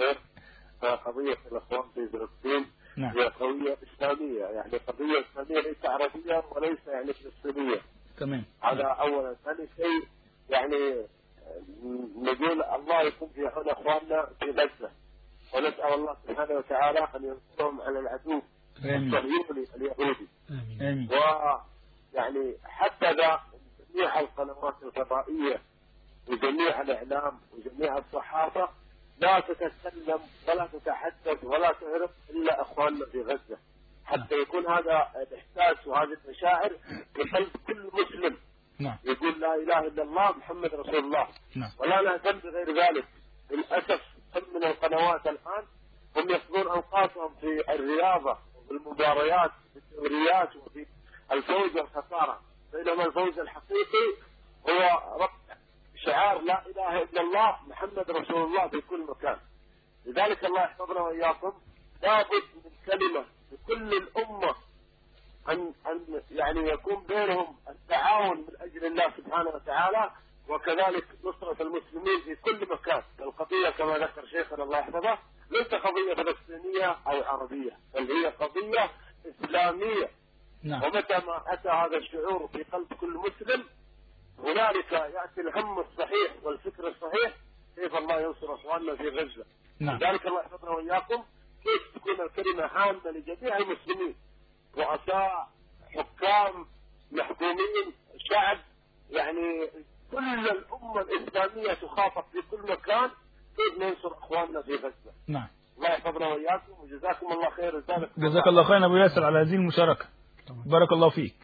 فقضية الأخوان في فلسطين نعم. هي قضية إسلامية، يعني قضية إسلامية ليس عربية وليس يعني فلسطينية. تمام. هذا أولا. ثاني شيء يعني نقول الله يكون في عون أخواننا في غزة، ونسأل الله سبحانه وتعالى أن ينصرهم على العدو الصهيوني اليهودي. آمين. ويعني حتى ذا جميع القنوات الفضائية وجميع الإعلام وجميع الصحافة لا تتكلم ولا تتحدث ولا تعرف إلا أخواننا في غزة، حتى يكون هذا الإحساس وهذه المشاعر في قلب كل مسلم. نعم. يقول لا إله إلا الله محمد رسول الله. نعم. ولا نهتم بغير ذلك. للأسف كم من القنوات الآن هم يقضون أوقاتهم في الرياضة وفي المباريات في الدوريات وفي الفوز والخسارة، بينما الفوز الحقيقي هو رفع شعار لا إله إلا الله محمد رسول الله في كل مكان. لذلك الله يحفظنا وإياكم، لابد من كلمة لكل الأمة أن أن يعني يكون بينهم التعاون من أجل الله سبحانه وتعالى، وكذلك نصرة المسلمين في كل مكان. القضية كما ذكر شيخنا الله يحفظه ليس قضية فلسطينية أو عربية، بل هي قضية إسلامية. نعم. ومتى ما أتى هذا الشعور في قلب كل مسلم هنالك يأتي الهم الصحيح والفكر الصحيح كيف الله ينصر أخواننا في غزة. نعم. لذلك الله يحفظنا وإياكم كيف تكون الكلمة عامة لجميع المسلمين، رؤساء، حكام، محكومين، شعب، يعني كل الأمة الإسلامية تخاطب في كل مكان كيف ننصر أخواننا في غزة. نعم. الله يحفظنا وإياكم وجزاكم الله خير. جزاك الله خيرا أبو ياسر على هذه المشاركة. بارك الله فيك.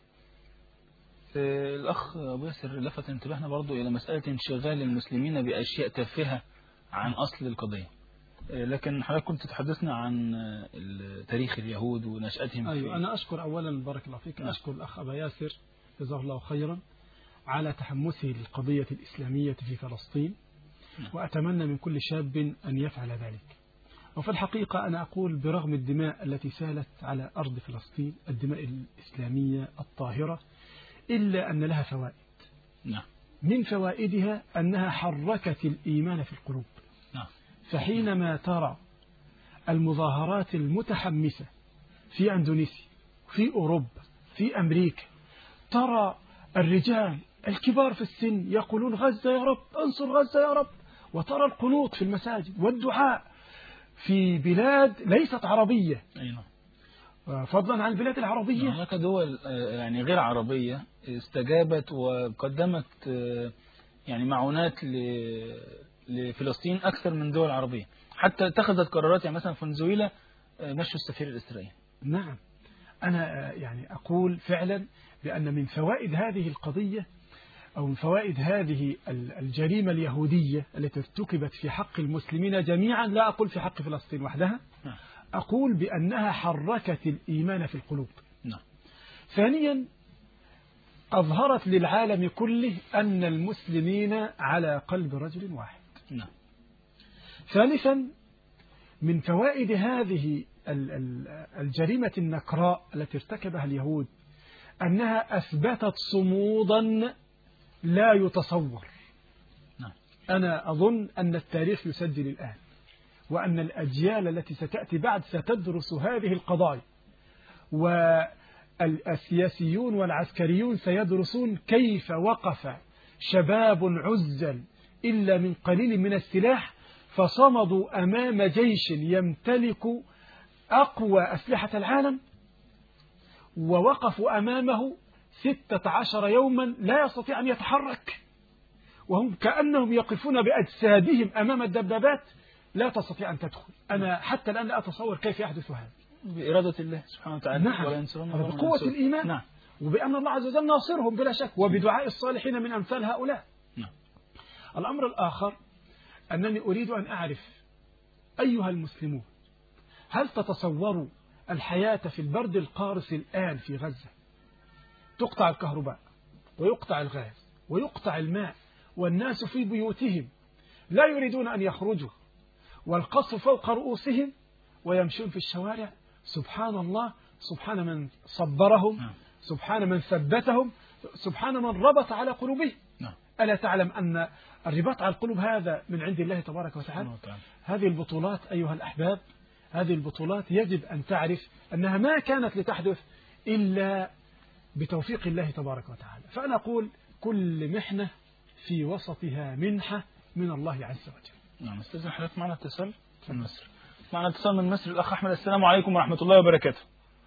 الأخ أبو ياسر لفت انتباهنا برضو إلى مسألة انشغال المسلمين بأشياء تافهة عن أصل القضية، لكن حضرتك كنت تحدثنا عن تاريخ اليهود ونشأتهم. أيوة، أنا أشكر أولا بارك الله فيك، أشكر الأخ أبا ياسر جزاه الله خيرا على تحمسه للقضية الإسلامية في فلسطين، وأتمنى من كل شاب أن يفعل ذلك. وفي الحقيقة أنا أقول برغم الدماء التي سالت على أرض فلسطين، الدماء الإسلامية الطاهرة، إلا أن لها فوائد. نعم. من فوائدها أنها حركت الإيمان في القلوب. نعم. فحينما ترى المظاهرات المتحمسة في أندونيسيا، في أوروبا، في أمريكا، ترى الرجال الكبار في السن يقولون غزة يا رب، انصر غزة يا رب، وترى القنوط في المساجد والدعاء في بلاد ليست عربية. أي نعم. فضلا عن البلاد العربية، هناك دول يعني غير عربية استجابت وقدمت يعني معونات لفلسطين أكثر من دول عربية، حتى اتخذت قرارات. يعني مثلا فنزويلا مشوا السفير الإسرائيلي. نعم. أنا يعني أقول فعلا بأن من فوائد هذه القضية أو من فوائد هذه الجريمة اليهودية التي ارتكبت في حق المسلمين جميعا، لا أقول في حق فلسطين وحدها، أقول بأنها حركت الإيمان في القلوب. نعم. ثانيا، أظهرت للعالم كله أن المسلمين على قلب رجل واحد. نعم. ثالثا، من فوائد هذه الجريمة النكراء التي ارتكبها اليهود أنها أثبتت صمودا لا يتصور. نعم. أنا أظن أن التاريخ يسجل الآن، وأن الأجيال التي ستأتي بعد ستدرس هذه القضايا، والسياسيون والعسكريون سيدرسون كيف وقف شباب عزل إلا من قليل من السلاح فصمدوا أمام جيش يمتلك أقوى أسلحة العالم، ووقفوا أمامه ستة عشر يوما لا يستطيع أن يتحرك، وهم كأنهم يقفون بأجسادهم أمام الدبابات لا تستطيع أن تدخل. أنا حتى الآن لا أتصور كيف يحدث هذا. بإرادة الله سبحانه وتعالى. نعم. ولا ينصرون بقوة الإيمان. نعم. وبأن الله عز وجل ناصرهم بلا شك، وبدعاء الصالحين من أمثال هؤلاء. نعم. الأمر الآخر أنني أريد أن أعرف أيها المسلمون، هل تتصوروا الحياة في البرد القارس الآن في غزة؟ تقطع الكهرباء ويقطع الغاز ويقطع الماء، والناس في بيوتهم لا يريدون أن يخرجوا، والقصف فوق رؤوسهم، ويمشون في الشوارع. سبحان الله، سبحان من صبرهم، سبحان من ثبتهم، سبحان من ربط على قلوبهم. ألا تعلم أن الرباط على القلوب هذا من عند الله تبارك وتعالى؟ هذه البطولات أيها الأحباب، هذه البطولات يجب أن تعرف أنها ما كانت لتحدث إلا بتوفيق الله تبارك وتعالى. فأنا أقول كل محنة في وسطها منحة من الله عز وجل. نعم. استاذ حضرتك معنا اتصال من مصر. معنا اتصال من مصر الأخ أحمد. السلام عليكم ورحمة الله وبركاته.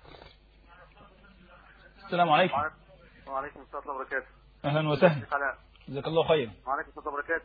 السلام عليكم. وعليكم السلام ورحمة الله وبركاته. أهلا وسهلا. جزاك الله خيرا. وعليكم السلام ورحمة الله وبركاته.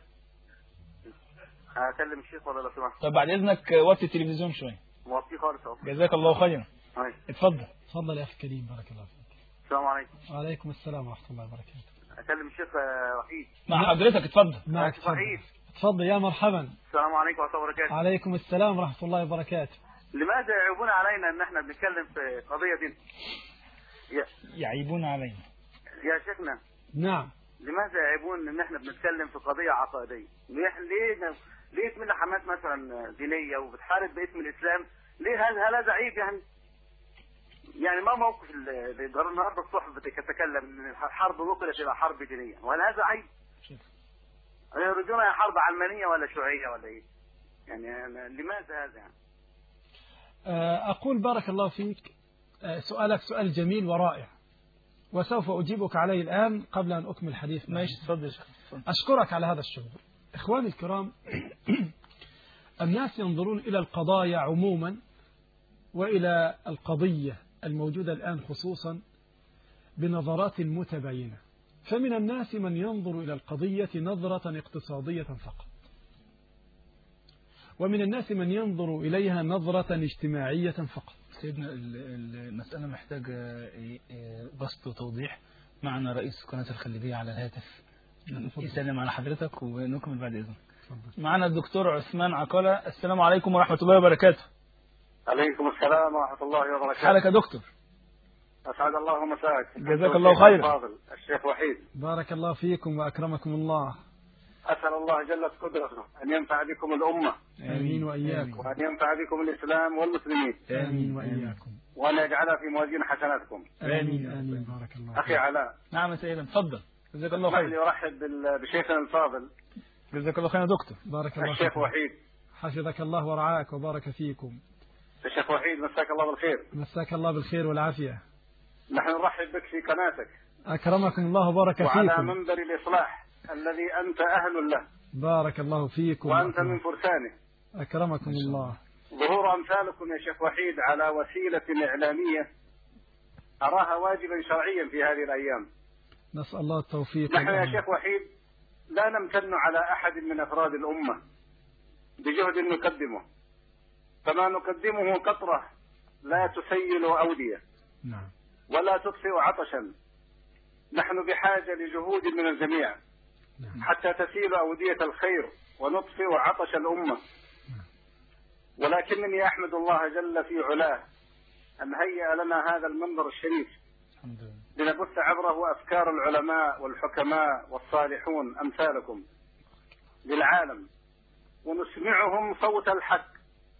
أكلم الشيخ ولا لا سمحت؟ طب بعد إذنك وطي التلفزيون شوية. موطيه خالص أهو. جزاك الله خيرا. أيوة. اتفضل. تفضل يا أخي كريم، بارك الله فيك. السلام عليكم. وعليكم السلام ورحمة الله وبركاته. أكلم الشيخ وحيد. مع حضرتك اتفضل. معك الشيخ وحيد. تفضل يا مرحبا. السلام عليكم ورحمة الله وبركاته. عليكم السلام ورحمة الله وبركاته. لماذا يعيبون علينا ان احنا بنتكلم في قضية دين؟ يا, يعيبون علينا يا شيخنا. نعم. لماذا يعيبون ان احنا بنتكلم في قضية عقائدية؟ ليه ليه ليه تمنع حماس مثلا دينية وبتحارب باسم الاسلام؟ ليه هذا هل هذا عيب يعني؟ يعني ما موقف النهارده الصحف بتتكلم ان الحرب نقلت الى حرب دينية، وهل هذا عيب؟ يريدون حرب علمانية ولا شيوعية ولا ايه؟ يعني لماذا هذا يعني؟ أقول بارك الله فيك، سؤالك سؤال جميل ورائع، وسوف أجيبك عليه الآن قبل أن أكمل الحديث. ماشي تفضل. أشكرك على هذا الشغل. إخواني الكرام، الناس ينظرون إلى القضايا عموما وإلى القضية الموجودة الآن خصوصا بنظرات متباينة. فمن الناس من ينظر إلى القضية نظرة اقتصادية فقط، ومن الناس من ينظر إليها نظرة اجتماعية فقط. سيدنا المسألة محتاجة بسط وتوضيح. معنا رئيس قناة الخليجية على الهاتف، يسلم على حضرتك ونكمل بعد إذنك. معنا الدكتور عثمان عقالة. السلام عليكم ورحمة الله وبركاته. عليكم السلام ورحمة الله وبركاته. حالك يا دكتور؟ أسعد الله مساك. جزاك الله خيرا. الشيخ وحيد. بارك الله فيكم وأكرمكم الله. أسأل الله جل قدرته أن ينفع بكم الأمة. آمين وإياكم. وأن ينفع بكم الإسلام والمسلمين. آمين وإياكم. وأن يجعلها في موازين حسناتكم. آمين آمين. بارك الله. أخي علاء. نعم سيدنا تفضل. جزاك الله خيرا. أرحب بشيخنا الفاضل. جزاك الله خيرا يا دكتور. بارك الله فيك. الشيخ وحيد. حفظك الله ورعاك وبارك فيكم. الشيخ وحيد مساك الله بالخير. مساك الله بالخير والعافية. نحن نرحب بك في قناتك. أكرمكم الله وبارك فيكم. وعلى منبر الإصلاح الذي أنت أهل له. بارك الله فيكم. وأنت من فرسانه. أكرمكم الله. ظهور أمثالكم يا شيخ وحيد على وسيلة إعلامية أراها واجبا شرعيا في هذه الأيام. نسأل الله التوفيق. نحن يا شيخ وحيد لا نمتن على أحد من أفراد الأمة بجهد نقدمه، فما نقدمه قطرة لا تسيل أودية. نعم. ولا تطفئ عطشا. نحن بحاجة لجهود من الجميع حتى تسيل أودية الخير ونطفئ عطش الأمة. ولكنني أحمد الله جل في علاه أن هيأ لنا هذا المنبر الشريف لنبث عبره أفكار العلماء والحكماء والصالحون أمثالكم للعالم، ونسمعهم صوت الحق،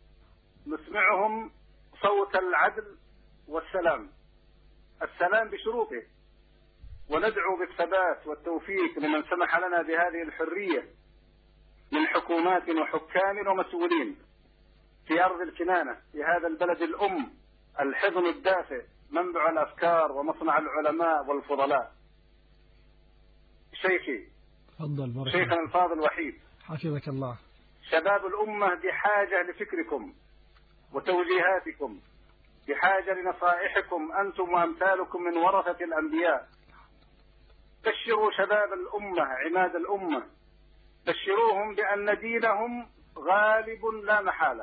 نسمعهم صوت العدل والسلام، السلام بشروطه، وندعو بالثبات والتوفيق لمن سمح لنا بهذه الحرية من حكومات وحكام ومسؤولين في أرض الكنانة في هذا البلد الأم الحضن الدافئ منبع الأفكار ومصنع العلماء والفضلاء. شيخي تفضل. شيخنا الفاضل وحيد حفظك الله. شباب الأمة بحاجة لفكركم وتوجيهاتكم، بحاجة لنصائحكم أنتم وأمثالكم من ورثة الأنبياء. بشروا شباب الأمة عماد الأمة، بشروهم بأن دينهم غالب لا محالة،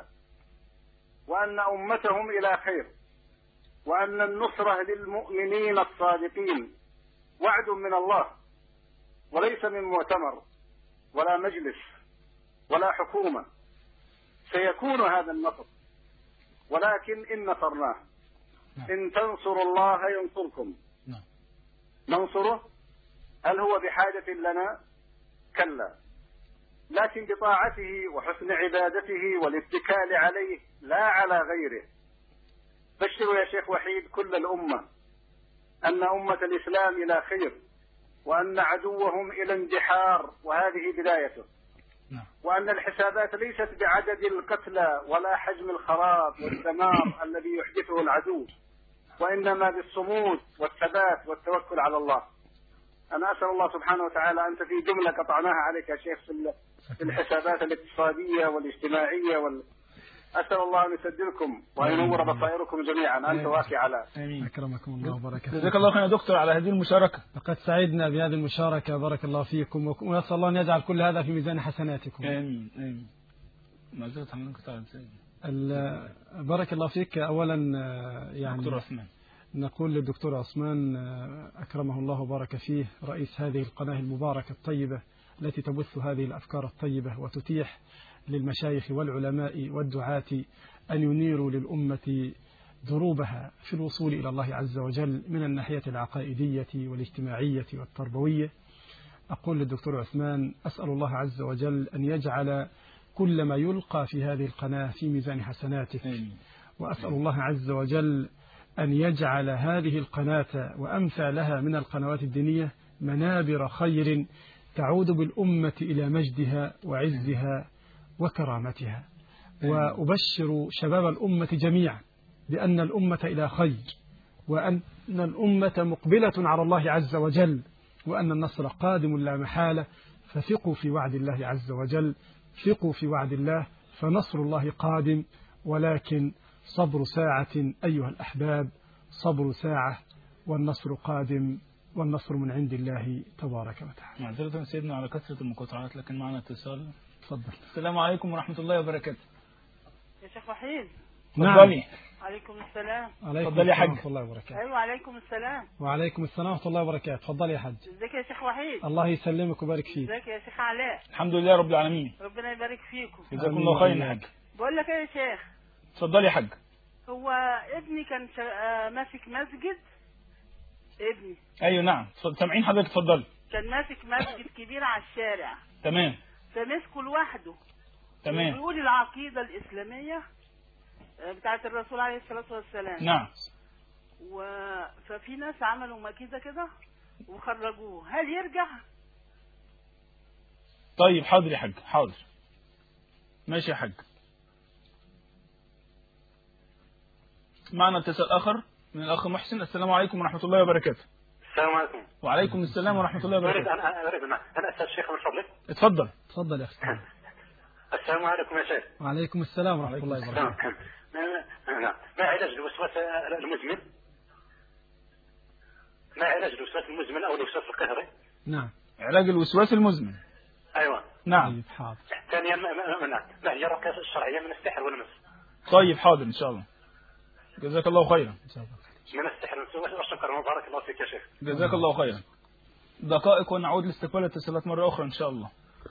وأن أمتهم إلى خير، وأن النصرة للمؤمنين الصادقين وعد من الله وليس من مؤتمر ولا مجلس ولا حكومة. سيكون هذا النصر، ولكن إن نصرناه إن تنصروا الله ينصركم. ننصره؟ هل هو بحاجة لنا؟ كلا، لكن بطاعته وحسن عبادته والاتكال عليه لا على غيره. بشروا يا شيخ وحيد كل الأمة أن أمة الإسلام إلى خير، وأن عدوهم إلى اندحار، وهذه بدايته، وأن الحسابات ليست بعدد القتلى ولا حجم الخراب والدمار الذي يحدثه العدو، وإنما بالصمود والثبات والتوكل على الله. أنا أسأل الله سبحانه وتعالى، أنت في جملة قطعناها عليك يا شيخ في الحسابات الاقتصادية والاجتماعية وال... أسأل الله أن يسددكم وأن ينور بصائركم جميعا أنت واكي على. أكرمكم الله وبارك فيكم. جزاك الله خير يا دكتور على هذه المشاركة. لقد سعدنا بهذه المشاركة، بارك الله فيكم، ونسأل الله أن يجعل كل هذا في ميزان حسناتكم. آمين آمين. معذرة عنك تعالى. بارك الله فيك. أولا يعني دكتور عثمان، نقول للدكتور عثمان أكرمه الله وبارك فيه، رئيس هذه القناة المباركة الطيبة التي تبث هذه الأفكار الطيبة وتتيح للمشايخ والعلماء والدعاة أن ينيروا للأمة دروبها في الوصول إلى الله عز وجل من الناحية العقائدية والاجتماعية والتربوية. أقول للدكتور عثمان أسأل الله عز وجل أن يجعل كل ما يلقى في هذه القناة في ميزان حسناتك، وأسأل الله عز وجل أن يجعل هذه القناة وأمثالها من القنوات الدينية منابر خير تعود بالأمة إلى مجدها وعزها وكرامتها. وأبشر شباب الأمة جميعا بأن الأمة إلى خير، وأن الأمة مقبلة على الله عز وجل، وأن النصر قادم لا محالة. فثقوا في وعد الله عز وجل، ثقوا في وعد الله، فنصر الله قادم، ولكن صبر ساعة أيها الأحباب، صبر ساعة والنصر قادم، والنصر من عند الله تبارك وتعالى. معذرة سيدنا على كثرة المقاطعات، لكن معنا اتصال. تفضل. السلام عليكم ورحمة الله وبركاته. يا شيخ وحيد. تفضلي. عليكم السلام. تفضلي يا حاج. ورحمة الله وبركاته. ايوه عليكم السلام. وعليكم السلام ورحمة الله وبركاته. تفضلي يا حاج. ازيك يا شيخ وحيد؟ الله يسلمك ويبارك فيك. ازيك يا شيخ علاء؟ الحمد لله رب العالمين. ربنا يبارك فيكم. جزاكم الله خير يا حاج. بقول لك ايه يا شيخ؟ تفضلي يا حاج. هو ابني كان شا... ماسك مسجد. ابني. ايوه نعم، سامعين حضرتك، اتفضلي. كان ماسك مسجد كبير على الشارع. تمام. فمسكه لوحده. تمام. بيقول العقيدة الإسلامية بتاعت الرسول عليه الصلاة والسلام. نعم. و... ففي ناس عملوا مكيدة كده وخرجوه، هل يرجع؟ طيب حاضر يا حاج، حاضر. ماشي يا حاج. معنا اتصال آخر من الأخ محسن. السلام عليكم ورحمة الله وبركاته. السلام عليكم. وعليكم السلام ورحمة الله وبركاته. أريد أنا أريد أنا أنا أستاذ شيخ من فضلك. اتفضل. تفضل يا أخي. السلام عليكم يا شيخ. وعليكم السلام ورحمة الله وبركاته. ما علاج الوسواس المزمن؟ ما علاج الوسواس المزمن أو الوسواس القهري؟ نعم. علاج الوسواس المزمن. أيوة. نعم. طيب حاضر. ثانيا ما هي الرقية الشرعية من السحر والمس؟ طيب حاضر إن شاء الله. جزاك الله خيرا. من السحر والشكر، بارك الله فيك يا شيخ. جزاك الله خيرا. دقائق ونعود لاستقبال الاتصالات مرة أخرى إن شاء الله.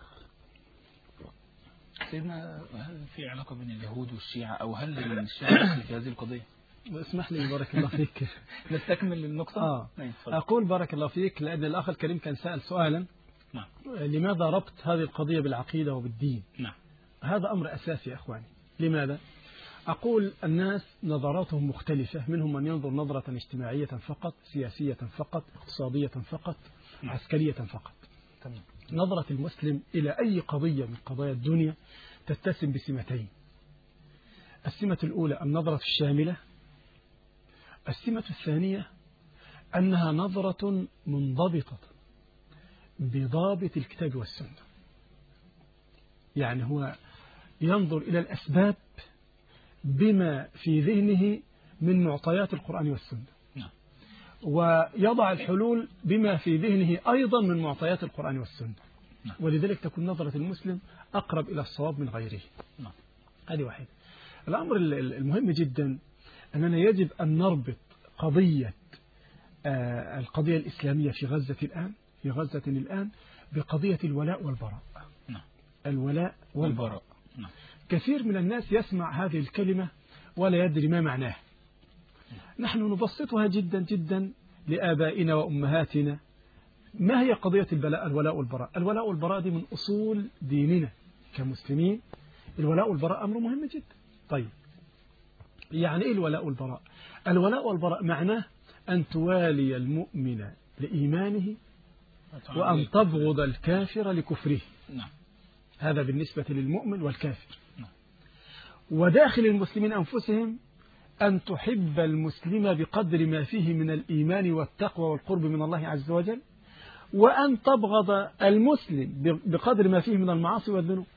سيدنا، هل في علاقة بين اليهود والشيعة، أو هل الشيعة في هذه القضية؟ اسمح لي بارك الله فيك نستكمل النقطة. آه. أقول بارك الله فيك، لأن الأخ الكريم كان سأل سؤالا. نعم. لماذا ربط هذه القضية بالعقيدة وبالدين؟ نعم. هذا أمر أساسي يا أخواني. لماذا؟ أقول الناس نظراتهم مختلفة، منهم من ينظر نظرة اجتماعية فقط، سياسية فقط، اقتصادية فقط، عسكرية فقط. تمام. نظرة المسلم إلى أي قضية من قضايا الدنيا تتسم بسمتين. السمة الأولى النظرة الشاملة. السمة الثانية أنها نظرة منضبطة بضابط الكتاب والسنة. يعني هو ينظر إلى الأسباب بما في ذهنه من معطيات القرآن والسنة، ويضع الحلول بما في ذهنه أيضا من معطيات القرآن والسنة، ولذلك تكون نظرة المسلم أقرب إلى الصواب من غيره. هذه واحدة. الأمر المهم جدا أننا يجب أن نربط قضية القضية الإسلامية في غزة الآن في غزة الآن بقضية الولاء والبراء. الولاء والبراء. كثير من الناس يسمع هذه الكلمة ولا يدري ما معناها. نحن نبسطها جدا جدا لآبائنا وأمهاتنا. ما هي قضية الولاء والبراء؟ الولاء والبراء دي من أصول ديننا كمسلمين. الولاء والبراء أمر مهم جدا. طيب، يعني إيه الولاء والبراء؟ الولاء والبراء معناه أن توالي المؤمن لإيمانه وأن تبغض الكافر لكفره. هذا بالنسبة للمؤمن والكافر. وداخل المسلمين أنفسهم أن تحب المسلم بقدر ما فيه من الإيمان والتقوى والقرب من الله عز وجل، وأن تبغض المسلم بقدر ما فيه من المعاصي والذنوب.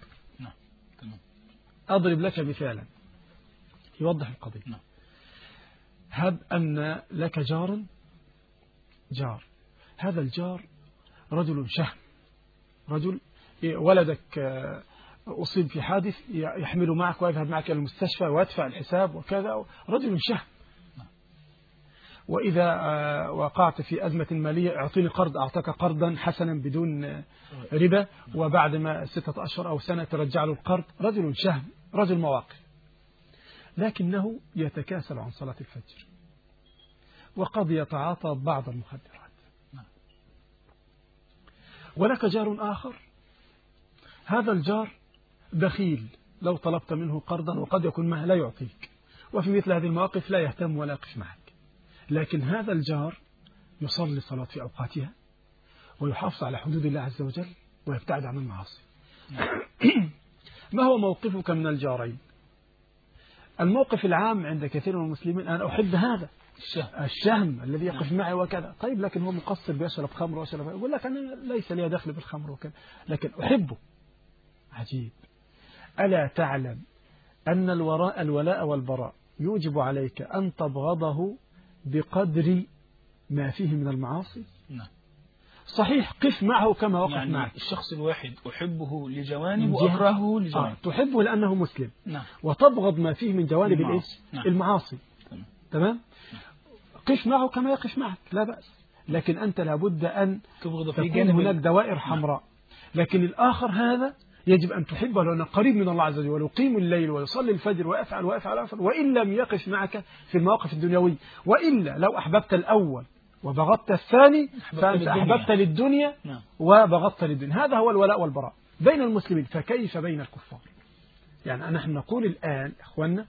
أضرب لك مثالا يوضح القضية. هب أن لك جارا جار هذا الجار رجل شهم، رجل ولدك أصيب في حادث يحمل معك ويذهب معك إلى المستشفى ويدفع الحساب وكذا، رجل شهم. وإذا وقعت في أزمة مالية اعطيني قرض، أعطاك قرضا حسنا بدون ربا، وبعد ما ستة أشهر أو سنة ترجع له القرض. رجل شهم، رجل مواقف، لكنه يتكاسل عن صلاة الفجر وقد يتعاطى بعض المخدرات. ولك جار آخر، هذا الجار بخيل، لو طلبت منه قرضا وقد يكون معه لا يعطيك، وفي مثل هذه المواقف لا يهتم ولا يقف معك. لكن هذا الجار يصلي صلاة في أوقاتها ويحافظ على حدود الله عز وجل ويبتعد عن المعاصي. ما هو موقفك من الجارين؟ الموقف العام عند كثير من المسلمين أنا أحب هذا الشهم, الشهم الذي يقف معي وكذا. طيب، لكن هو مقصر بيشرب خمر ويشرب، يقول لك أنا ليس لي دخل بالخمر وكذا، لكن أحبه. عجيب. ألا تعلم أن الوراء الولاء والبراء يوجب عليك أن تبغضه بقدر ما فيه من المعاصي؟ نعم. صحيح، قف معه كما وقف يعني معك. الشخص الواحد أحبه لجوانب وأكرهه لجوانب. آه. تحبه لأنه مسلم. نعم. وتبغض ما فيه من جوانب المعاصي. نعم. المعاصي. تمام. تمام؟ نعم. قف معه كما يقف معك، لا بأس، لكن أنت لابد أن تبغض في جانب هناك دوائر حمراء. نعم. لكن الآخر هذا يجب أن تحبه لأنه قريب من الله عز وجل، ويقيم الليل ويصلي الفجر ويفعل ويفعل ويفعل، وإن لم يقف معك في المواقف الدنيوية. وإلا لو أحببت الأول وبغضت الثاني فأنت أحببت للدنيا وبغضت للدنيا. هذا هو الولاء والبراء بين المسلمين. فكيف بين الكفار؟ يعني نحن نقول الآن أخوانا،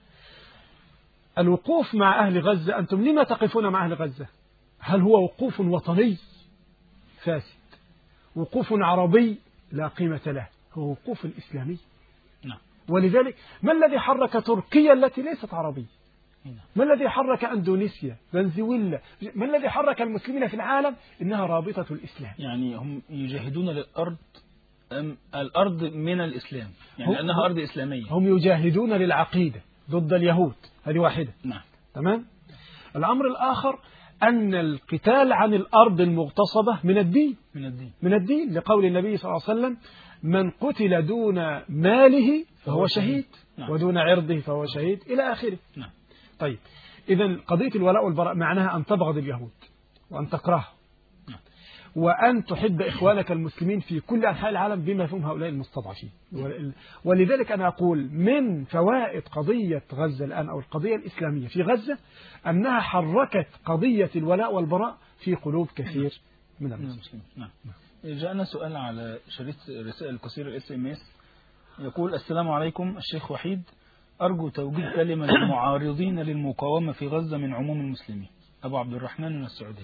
الوقوف مع أهل غزة، أنتم لما تقفون مع أهل غزة؟ هل هو وقوف وطني فاسد؟ وقوف عربي لا قيمة له؟ هو وقوف إسلامي. نعم. ولذلك ما الذي حرك تركيا التي ليست عربية؟ نعم. ما الذي حرك أندونيسيا، فنزويلا؟ ما الذي حرك المسلمين في العالم؟ إنها رابطة الإسلام. يعني هم يجاهدون للأرض، أم الأرض من الإسلام، يعني أنها أرض إسلامية. هم يجاهدون للعقيدة ضد اليهود، هذه واحدة. نعم. تمام. الأمر الآخر أن القتال عن الأرض المغتصبة من الدين. من الدين. من الدين، لقول النبي صلى الله عليه وسلم: من قتل دون ماله فهو شهيد. نعم. ودون عرضه فهو شهيد، إلى آخره. نعم. طيب، إذا قضية الولاء والبراء معناها أن تبغض اليهود وأن تكرههم. نعم. وأن تحب إخوانك المسلمين في كل أنحاء العالم بما فيهم هؤلاء المستضعفين. ولذلك أنا أقول من فوائد قضية غزة الآن أو القضية الإسلامية في غزة أنها حركت قضية الولاء والبراء في قلوب كثير من المسلمين. نعم. جاءنا سؤال على شريط رسائل قصيرة الاس ام اس، يقول: السلام عليكم الشيخ وحيد، أرجو توجيه كلمة للمعارضين للمقاومة في غزة من عموم المسلمين. أبو عبد الرحمن من السعودية.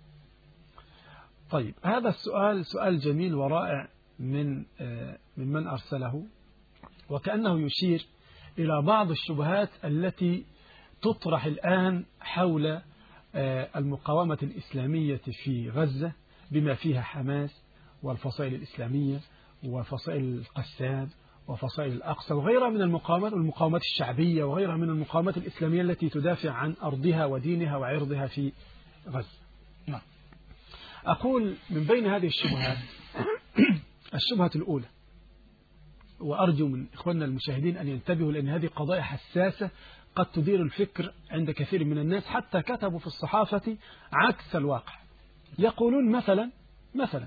طيب، هذا السؤال سؤال جميل ورائع من من من أرسله، وكأنه يشير إلى بعض الشبهات التي تطرح الآن حول المقاومة الإسلامية في غزة بما فيها حماس والفصائل الإسلامية وفصائل القسام وفصائل الأقصى وغيرها من المقاومات والمقاومات الشعبية وغيرها من المقاومات الإسلامية التي تدافع عن أرضها ودينها وعرضها في غزة. نعم. أقول من بين هذه الشبهات الشبهة الأولى، وأرجو من إخواننا المشاهدين أن ينتبهوا لأن هذه قضايا حساسة قد تدير الفكر عند كثير من الناس، حتى كتبوا في الصحافة عكس الواقع. يقولون مثلا مثلا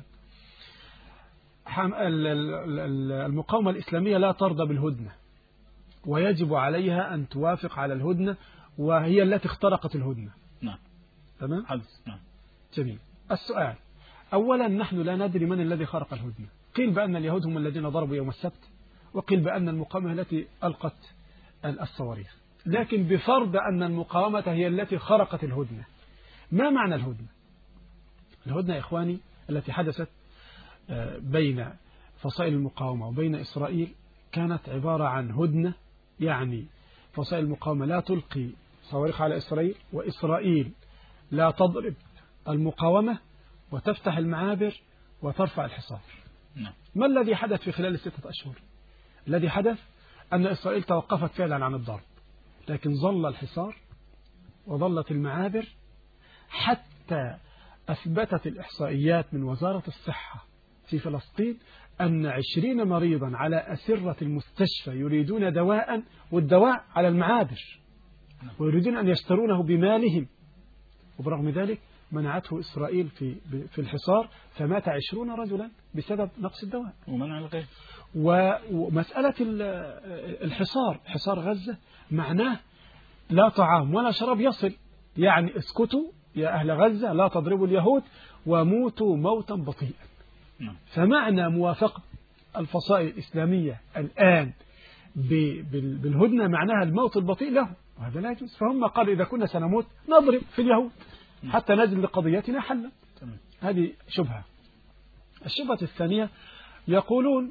المقاومة الإسلامية لا ترضى بالهدنة ويجب عليها أن توافق على الهدنة وهي التي اخترقت الهدنة. نعم. تمام؟ حدث. نعم. جميل. السؤال أولا، نحن لا ندري من الذي خرق الهدنة. قيل بأن اليهود هم الذين ضربوا يوم السبت، وقيل بأن المقاومة التي ألقت الصواريخ، لكن بفرض أن المقاومة هي التي خرقت الهدنة. ما معنى الهدنة؟ الهدنة يا إخواني التي حدثت بين فصائل المقاومة وبين إسرائيل كانت عبارة عن هدنة، يعني فصائل المقاومة لا تلقي صواريخ على إسرائيل، وإسرائيل لا تضرب المقاومة وتفتح المعابر وترفع الحصار. ما الذي حدث في خلال الستة أشهر؟ الذي حدث أن إسرائيل توقفت فعلا عن الضرب، لكن ظل الحصار وظلت المعابر، حتى أثبتت الإحصائيات من وزارة الصحة في فلسطين أن عشرين مريضا على أسرة المستشفى يريدون دواء، والدواء على المعابر، ويريدون أن يشترونه بمالهم، وبرغم ذلك منعته إسرائيل في في الحصار، فمات عشرون رجلا بسبب نقص الدواء ومنع الغير. ومسألة الحصار، حصار غزة معناه لا طعام ولا شراب يصل، يعني اسكتوا يا أهل غزة لا تضربوا اليهود وموتوا موتا بطيئا. فمعنى موافقة الفصائل الإسلامية الآن بالهدنة معناها الموت البطيء له، وهذا لا يجوز. فهم قالوا إذا كنا سنموت نضرب في اليهود حتى نجد لقضيتنا حلا. هذه شبهة. الشبهة الثانية يقولون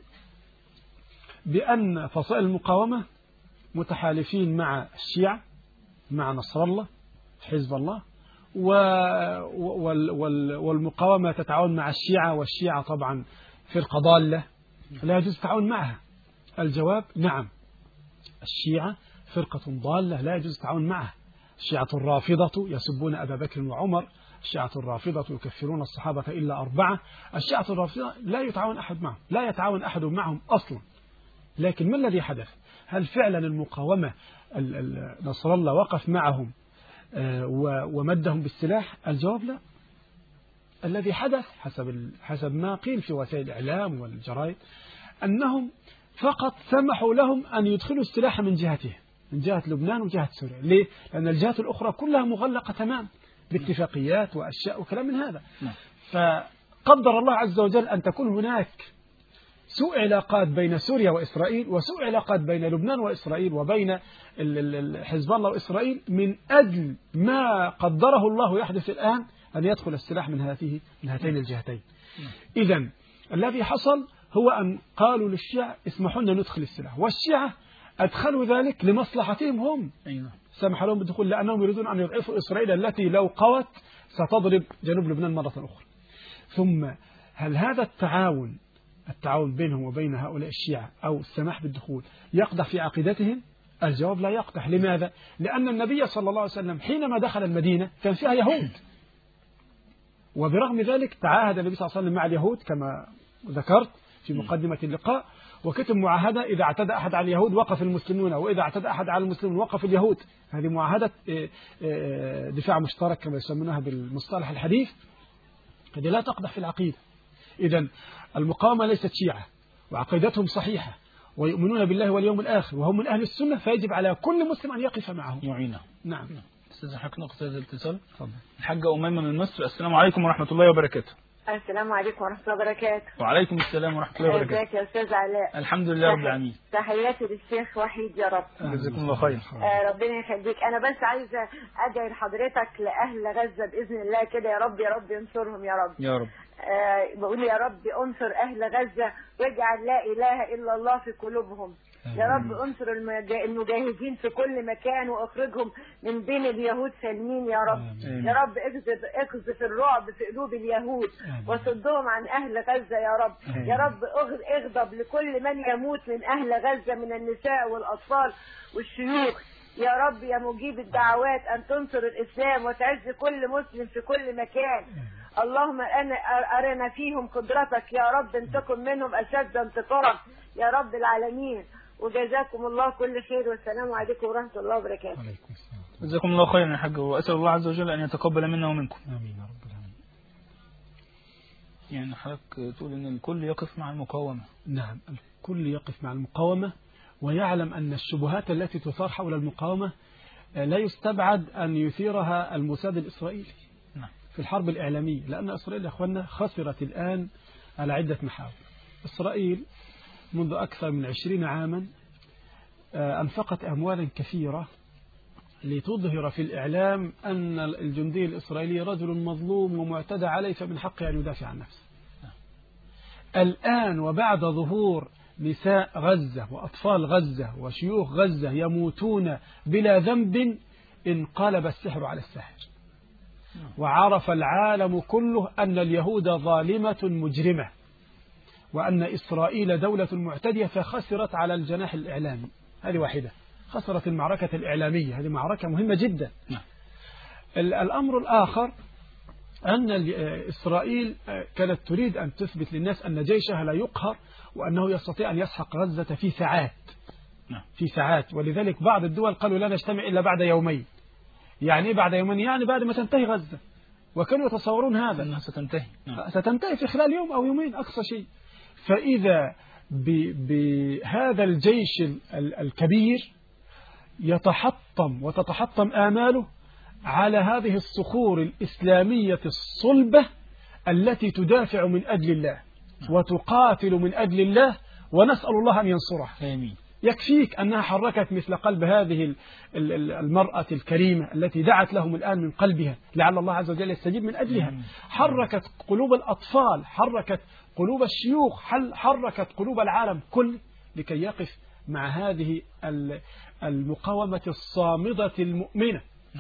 بأن فصائل المقاومة متحالفين مع الشيعة، مع نصر الله حزب الله، والمقاومة تتعاون مع الشيعة، والشيعة طبعا فرقة ضالة لا يجوز التعاون معها. الجواب نعم، الشيعة فرقة ضالة لا يجوز التعاون معها. الشيعة الرافضة يسبون أبا بكر وعمر، الشيعة الرافضة يكفرون الصحابة إلا أربعة، الشيعة الرافضة لا يتعاون أحد معهم، لا يتعاون أحد معهم أصلا. لكن ما الذي حدث؟ هل فعلا المقاومة نصر الله وقف معهم ومدهم بالسلاح؟ الجواب لا. الذي حدث حسب حسب ما قيل في وسائل الإعلام والجرائد أنهم فقط سمحوا لهم أن يدخلوا السلاح من جهتهم، من جهة لبنان وجهة سوريا. ليه؟ لأن الجهات الأخرى كلها مغلقة تمام باتفاقيات وأشياء وكلام من هذا. فقدر الله عز وجل أن تكون هناك سوء علاقات بين سوريا وإسرائيل، وسوء علاقات بين لبنان وإسرائيل، وبين حزب الله وإسرائيل، من أجل ما قدره الله يحدث الآن أن يدخل السلاح من هذه من هاتين الجهتين. إذن الذي حصل هو أن قالوا للشيعة اسمحوا لنا ندخل السلاح، والشيعة أدخلوا ذلك لمصلحتهم هم، سمح لهم بالدخول لأنهم يريدون أن يضعفوا إسرائيل التي لو قوت ستضرب جنوب لبنان مرة أخرى. ثم هل هذا التعاون التعاون بينهم وبين هؤلاء الشيعة أو السماح بالدخول يقدح في عقيدتهم؟ الجواب لا يقدح. لماذا؟ لأن النبي صلى الله عليه وسلم حينما دخل المدينة كان فيها يهود، وبرغم ذلك تعاهد النبي صلى الله عليه وسلم مع اليهود كما ذكرت في مقدمة اللقاء، وكتب معاهدة إذا اعتدى أحد على اليهود وقف المسلمون، وإذا اعتدى أحد على المسلمين وقف اليهود. هذه معاهدة دفاع مشترك كما يسمونها بالمصطلح الحديث، هذه لا تقدح في العقيدة. إذن المقاومة ليست شيعة، وعقيدتهم صحيحة، ويؤمنون بالله واليوم الآخر، وهم من أهل السنة، فيجب على كل مسلم أن يقف معهم يعينهم. نعم. أستاذ حضرتك نقطة هذا الاتصال. الحاجة أميمة من مصر. السلام عليكم ورحمة الله وبركاته. السلام عليكم ورحمة الله وبركاته. وعليكم السلام ورحمة الله وبركاته. ازيك يا أستاذ علاء؟ الحمد لله رب العالمين. تحياتي للشيخ وحيد يا رب. جزاكم الله خير. آه ربنا يخليك. أنا بس عايزة أدعي لحضرتك لأهل غزة بإذن الله كده، يا رب يا رب انصرهم يا رب. يا رب. آه بقول يا رب انصر أهل غزة واجعل لا إله إلا الله في قلوبهم. يا رب انصر المجا- المجاهدين في كل مكان واخرجهم من بين اليهود سالمين يا رب. يا رب اكذب اكذب الرعب في قلوب اليهود وصدهم عن اهل غزه يا رب. يا رب اغ- اغضب لكل من يموت من اهل غزه من النساء والاطفال والشيوخ يا رب يا مجيب الدعوات أن تنصر الإسلام وتعز كل مسلم في كل مكان. اللهم أنا أرنا فيهم قدرتك يا رب، انتقم منهم أشد انتقام يا رب العالمين. وجزاكم الله كل خير والسلام عليكم ورحمة الله وبركاته. جزاكم الله خيرا يا حاج، وأسأل الله عز وجل أن يتقبل منا ومنكم. آمين يا رب العالمين. يعني حضرتك تقول أن الكل يقف مع المقاومة. نعم، الكل يقف مع المقاومة ويعلم أن الشبهات التي تثار حول المقاومة لا يستبعد أن يثيرها الموساد الإسرائيلي نعم. في الحرب الإعلامية، لأن إسرائيل يا أخوانا خسرت الآن على عدة محاور. إسرائيل منذ أكثر من عشرين عاما أنفقت أموالا كثيرة لتظهر في الإعلام أن الجندي الإسرائيلي رجل مظلوم ومعتدى عليه فمن حقه أن يدافع عن نفسه. الآن وبعد ظهور نساء غزة وأطفال غزة وشيوخ غزة يموتون بلا ذنب انقلب السحر على الساحر، وعرف العالم كله أن اليهود ظالمة مجرمة وأن إسرائيل دولة معتدية، فخسرت على الجناح الإعلامي. هذه واحدة، خسرت المعركة الإعلامية، هذه معركة مهمة جدا. الأمر الآخر أن إسرائيل كانت تريد أن تثبت للناس أن جيشها لا يقهر وأنه يستطيع أن يسحق غزة في ساعات في ساعات ولذلك بعض الدول قالوا لا نجتمع إلا بعد يومين. يعني بعد يومين؟ يعني بعد ما تنتهي غزة، وكانوا يتصورون هذا أنها ستنتهي ستنتهي في خلال يوم أو يومين أقصى شيء. فإذا بهذا الجيش الكبير يتحطم وتتحطم آماله على هذه الصخور الإسلامية الصلبة التي تدافع من أجل الله وتقاتل من أجل الله، ونسأل الله أن ينصرها. آمين. يكفيك أنها حركت مثل قلب هذه المرأة الكريمة التي دعت لهم الآن من قلبها لعل الله عز وجل يستجيب من أجلها. حركت قلوب الأطفال، حركت قلوب الشيوخ، حركت قلوب العالم كل لكي يقف مع هذه المقاومة الصامدة المؤمنة.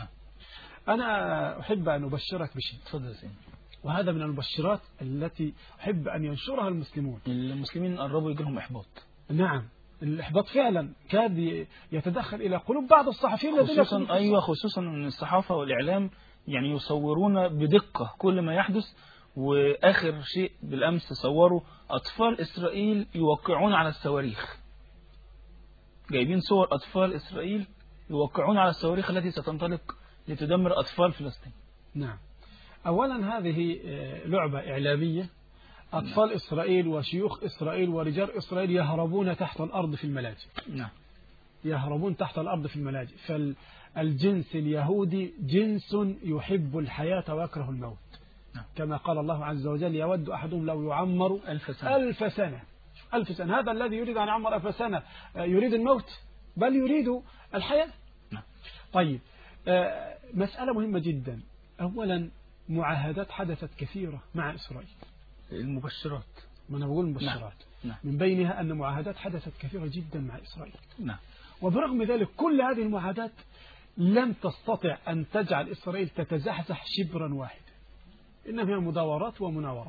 أنا أحب أن أبشرك بشيء، وهذا من المبشرات التي أحب أن ينشرها المسلمون. المسلمين قربوا يجي لهم إحباط. نعم، الإحباط فعلا كاد يتدخل إلى قلوب بعض الصحفيين، خصوصا أيوة خصوصا أن الصحافة والإعلام يعني يصورون بدقة كل ما يحدث. وآخر شيء بالأمس صوروا أطفال إسرائيل يوقعون على الصواريخ، جايبين صور أطفال إسرائيل يوقعون على الصواريخ التي ستنطلق لتدمر أطفال فلسطين. نعم، أولا هذه لعبة إعلامية. أطفال نعم. إسرائيل وشيوخ إسرائيل ورجال إسرائيل يهربون تحت الأرض في الملاجئ. نعم. يهربون تحت الأرض في الملاجئ. فالجنس اليهودي جنس يحب الحياة ويكره الموت. نعم. كما قال الله عز وجل يود أحدهم لو يعمر ألف سنة. ألف سنة ألف سنة. هذا الذي يريد أن يعمر ألف سنة يريد الموت بل يريد الحياة. نعم. طيب، مسألة مهمة جدا. أولا معاهدات حدثت كثيرة مع إسرائيل. المبشرات، ما أنا بقول المبشرات. نعم. من بينها أن معاهدات حدثت كثيرة جدا مع إسرائيل. نعم. وبرغم ذلك كل هذه المعاهدات لم تستطع أن تجعل إسرائيل تتزحزح شبرا واحدا، إنما مداورات ومناورات.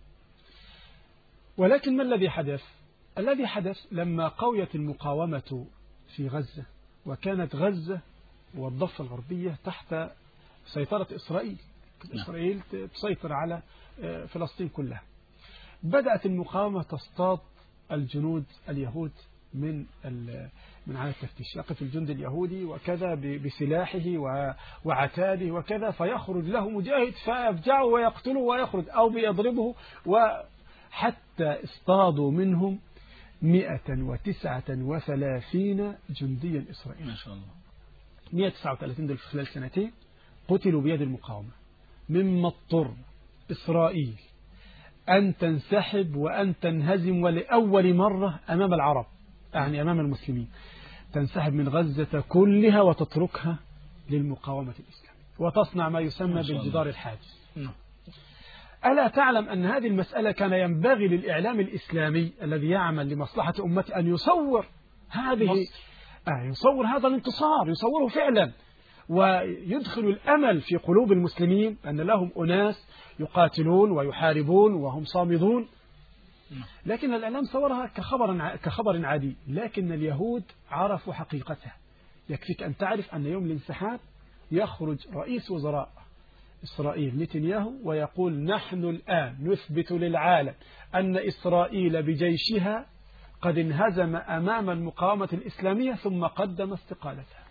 ولكن ما الذي حدث؟ الذي حدث لما قويت المقاومة في غزة، وكانت غزة والضفة الغربية تحت سيطرة إسرائيل. إسرائيل تسيطر على فلسطين كلها. بدأت المقاومة تصطاد الجنود اليهود من من على التفتيش. يقف الجند اليهودي وكذا بسلاحه وعتاده وكذا، فيخرج له مجاهد فيفجعه ويقتله ويخرج أو بيضربه، وحتى اصطادوا منهم مئة وتسعة وثلاثين جنديا إسرائيليا. ما شاء الله. مئة وتسعة وثلاثين دول في خلال سنتين قتلوا بيد المقاومة، مما اضطر إسرائيل أن تنسحب وأن تنهزم ولأول مرة أمام العرب، يعني أمام المسلمين، تنسحب من غزة كلها وتتركها للمقاومة الإسلامية وتصنع ما يسمى بالجدار الحاجز. ألا تعلم أن هذه المسألة كان ينبغي للإعلام الإسلامي الذي يعمل لمصلحة أمته أن يصور هذه آه يصور هذا الانتصار، يصوره فعلا، ويدخل الأمل في قلوب المسلمين أن لهم أناس يقاتلون ويحاربون وهم صامدون. لكن الإعلام صورها كخبر كخبر عادي، لكن اليهود عرفوا حقيقتها. يكفيك أن تعرف أن يوم الانسحاب يخرج رئيس وزراء إسرائيل نتنياهو ويقول نحن الآن نثبت للعالم أن إسرائيل بجيشها قد انهزم أمام المقاومة الإسلامية ثم قدم استقالتها.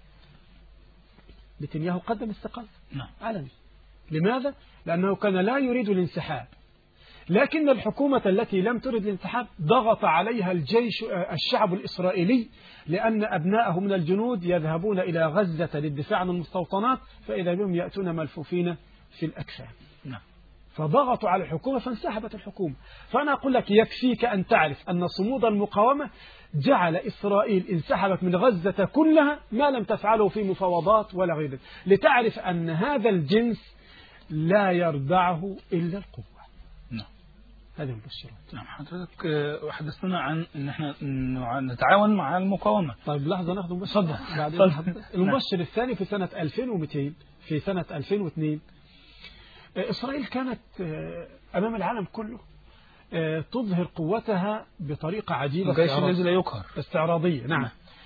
نتنياهو قدم استقالته علني. لماذا؟ لأنه كان لا يريد الانسحاب، لكن الحكومة التي لم ترد الانسحاب ضغط عليها الجيش الشعب الإسرائيلي، لأن أبناءه من الجنود يذهبون إلى غزة للدفاع عن المستوطنات فإذا بهم يأتون ملفوفين في الأكفان. فضغطوا على الحكومة فانسحبت الحكومة. فأنا أقول لك يكفيك أن تعرف أن صمود المقاومة جعل إسرائيل انسحبت من غزة كلها ما لم تفعله في مفاوضات ولا غيره، لتعرف أن هذا الجنس لا يردعه إلا القوة. نعم. هذه المبشرات. نعم. حضرتك حدثنا عن أن احنا نتعاون مع المقاومة. طيب لحظة ناخذ مبشر. المبشر الثاني في سنة ألفين ومئتين، في سنة ألفين واثنين إسرائيل كانت أمام العالم كله تظهر قوتها بطريقة عجيبة، الجيش الذي لا يقهر، استعراضية. نعم.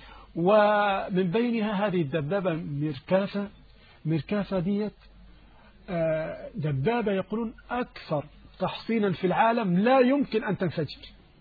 ومن بينها هذه الدبابة ميركافة. ميركافة ديت دبابة يقولون أكثر تحصينا في العالم لا يمكن أن تنفجر.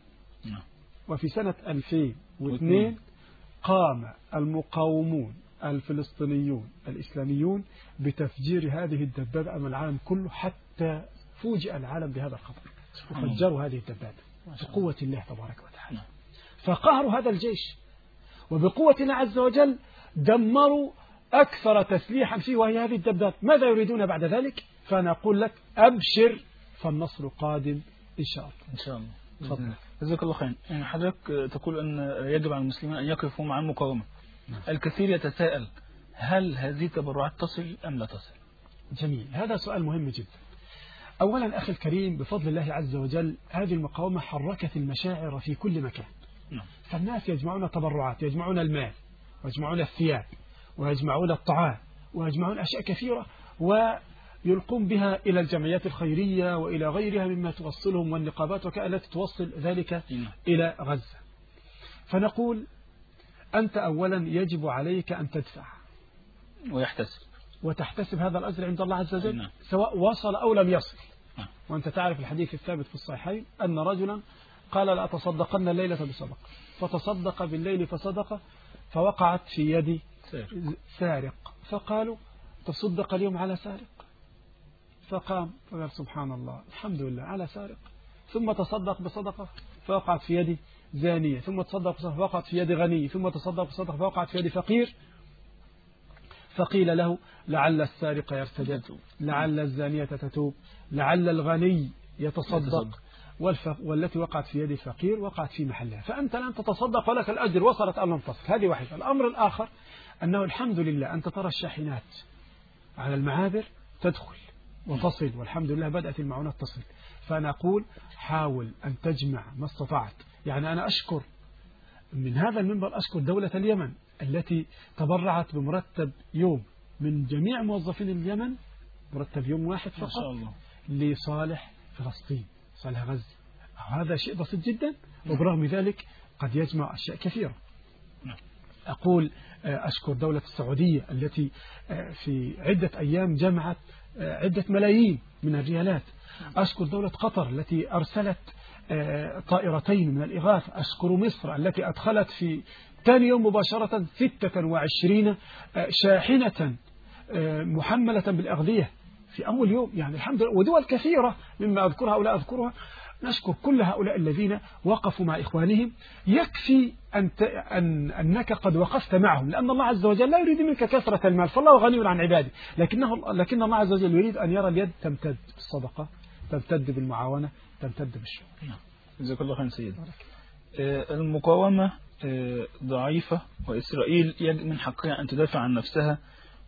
وفي سنة ألفين واثنين قام المقاومون الفلسطينيون الإسلاميون بتفجير هذه الدبابة أمام العالم كله، حتى فوجئ العالم بهذا الخبر وفجروا هذه الدبابة بقوة الله تبارك وتعالى. فقهروا هذا الجيش، وبقوة الله عز وجل دمروا أكثر تسليحا فيه وهي هذه الدبابة. ماذا يريدون بعد ذلك؟ فأنا أقول لك أبشر فالنصر قادم إن شاء الله. إن شاء الله. تفضل. جزاك الله خير. يعني حضرتك تقول أن يجب على المسلمين أن يقفوا مع المقاومة. الكثير يتساءل هل هذه التبرعات تصل أم لا تصل؟ جميل، هذا سؤال مهم جدا. أولا أخي الكريم، بفضل الله عز وجل هذه المقاومة حركت المشاعر في كل مكان. نعم. فالناس يجمعون تبرعات، يجمعون المال ويجمعون الثياب ويجمعون الطعام ويجمعون أشياء كثيرة ويلقون بها إلى الجمعيات الخيرية وإلى غيرها مما توصلهم والنقابات وكأن التي توصل ذلك نعم. إلى غزة. فنقول أنت أولا يجب عليك أن تدفع ويحتسب وتحتسب هذا الأجر عند الله عز وجل. نعم. سواء وصل أو لم يصل. نعم. وأنت تعرف الحديث الثابت في الصحيحين أن رجلا قال لا أتصدقن الليلة بصدقة، فتصدق بالليل فصدق فوقعت في يد سارق، فقالوا تصدق اليوم على سارق، فقام فقال سبحان الله الحمد لله على سارق، ثم تصدق بصدقة فوقعت في يد زانية، ثم تصدق بصدقة فوقعت في يد غني، ثم تصدق بصدقة فوقعت في يد فقير. فقيل له لعل السارق يرتدد، لعل الزانية تتوب، لعل الغني يتصدق، والتي وقعت في يد الفقير وقعت في محلها. فأنت لن تتصدق ولك الأجر وصلت أو لم تصل. هذه واحدة. الأمر الآخر أنه الحمد لله أنت ترى الشاحنات على المعابر تدخل وتصل، والحمد لله بدأت المعونات تصل. فأنا أقول حاول أن تجمع ما استطعت. يعني أنا أشكر من هذا المنبر، أشكر دولة اليمن التي تبرعت بمرتب يوم من جميع موظفين اليمن، مرتب يوم واحد فقط لصالح فلسطين، صالح غزة. هذا شيء بسيط جدا، وبرغم ذلك قد يجمع أشياء كثيرة. أقول أشكر دولة السعودية التي في عدة أيام جمعت عدة ملايين من الريالات. أشكر دولة قطر التي أرسلت طائرتين من الإغاثة. أشكر مصر التي أدخلت في ثاني يوم مباشرة ستة وعشرين شاحنة محملة بالأغذية في أول يوم. يعني الحمد لله. ودول كثيرة مما أذكرها أو لا أذكرها. نشكر كل هؤلاء الذين وقفوا مع إخوانهم. يكفي أن أن أنك قد وقفت معهم، لأن الله عز وجل لا يريد منك كثرة المال، فالله غني عن عباده، لكنه لكن الله عز وجل يريد أن يرى اليد تمتد بالصدقة، تمتد بالمعاونة، تمتد بالشكر. نعم. جزاك الله خير سيد. المقاومة ضعيفة، وإسرائيل من حقها أن تدافع عن نفسها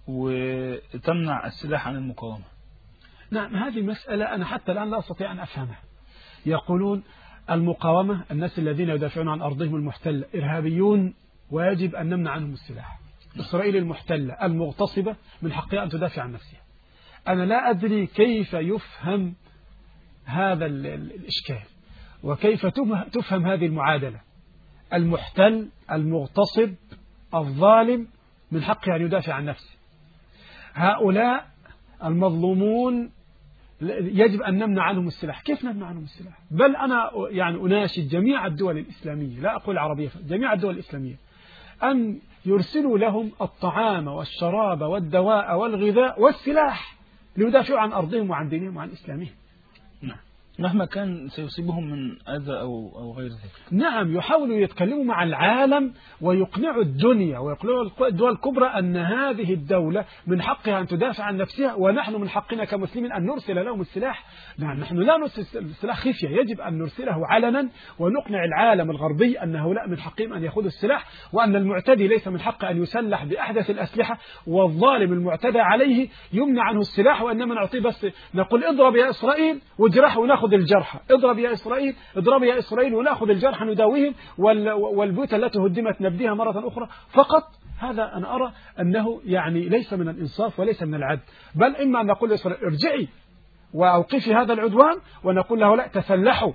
وتمنع السلاح عن المقاومة. نعم، هذه مسألة أنا حتى الآن لا أستطيع أن أفهمها. يقولون المقاومة، الناس الذين يدافعون عن أرضهم المحتلة إرهابيون ويجب أن نمنع عنهم السلاح. إسرائيل المحتلة المغتصبة من حقها أن تدافع عن نفسها. أنا لا أدري كيف يفهم هذا الإشكال وكيف تفهم هذه المعادلة. المحتل المغتصب الظالم من حقه أن يدافع عن نفسه. هؤلاء المظلومون يجب أن نمنع عنهم السلاح. كيف نمنع عنهم السلاح؟ بل أنا يعني أناشد جميع الدول الإسلامية، لا أقول عربية، جميع الدول الإسلامية أن يرسلوا لهم الطعام والشراب والدواء والغذاء والسلاح ليدافعوا عن أرضهم وعن دينهم وعن إسلامهم. نعم. مهما كان سيصيبهم من أذى أو أو غير ذلك. نعم، يحاولوا يتكلموا مع العالم ويقنعوا الدنيا ويقنعوا الدول الكبرى أن هذه الدولة من حقها أن تدافع عن نفسها، ونحن من حقنا كمسلمين أن نرسل لهم السلاح. نعم، نحن لا نرسل السلاح خفية، يجب أن نرسله علنا ونقنع العالم الغربي أن هؤلاء من حقهم أن يأخذوا السلاح، وأن المعتدي ليس من حقه أن يسلح بأحدث الأسلحة، والظالم المعتدى عليه يمنع عنه السلاح، وإنما نعطيه بس نقول اضرب يا إسرائيل واجرح ونأخذ الجرحى، اضرب يا إسرائيل اضرب يا إسرائيل ونأخذ الجرحى نداويهم، والبيوت التي هدمت نبديها مرة أخرى فقط. هذا أنا أرى أنه يعني ليس من الإنصاف وليس من العدل، بل إما أن نقول لإسرائيل ارجعي وأوقفي هذا العدوان، ونقول له لا، تسلحوا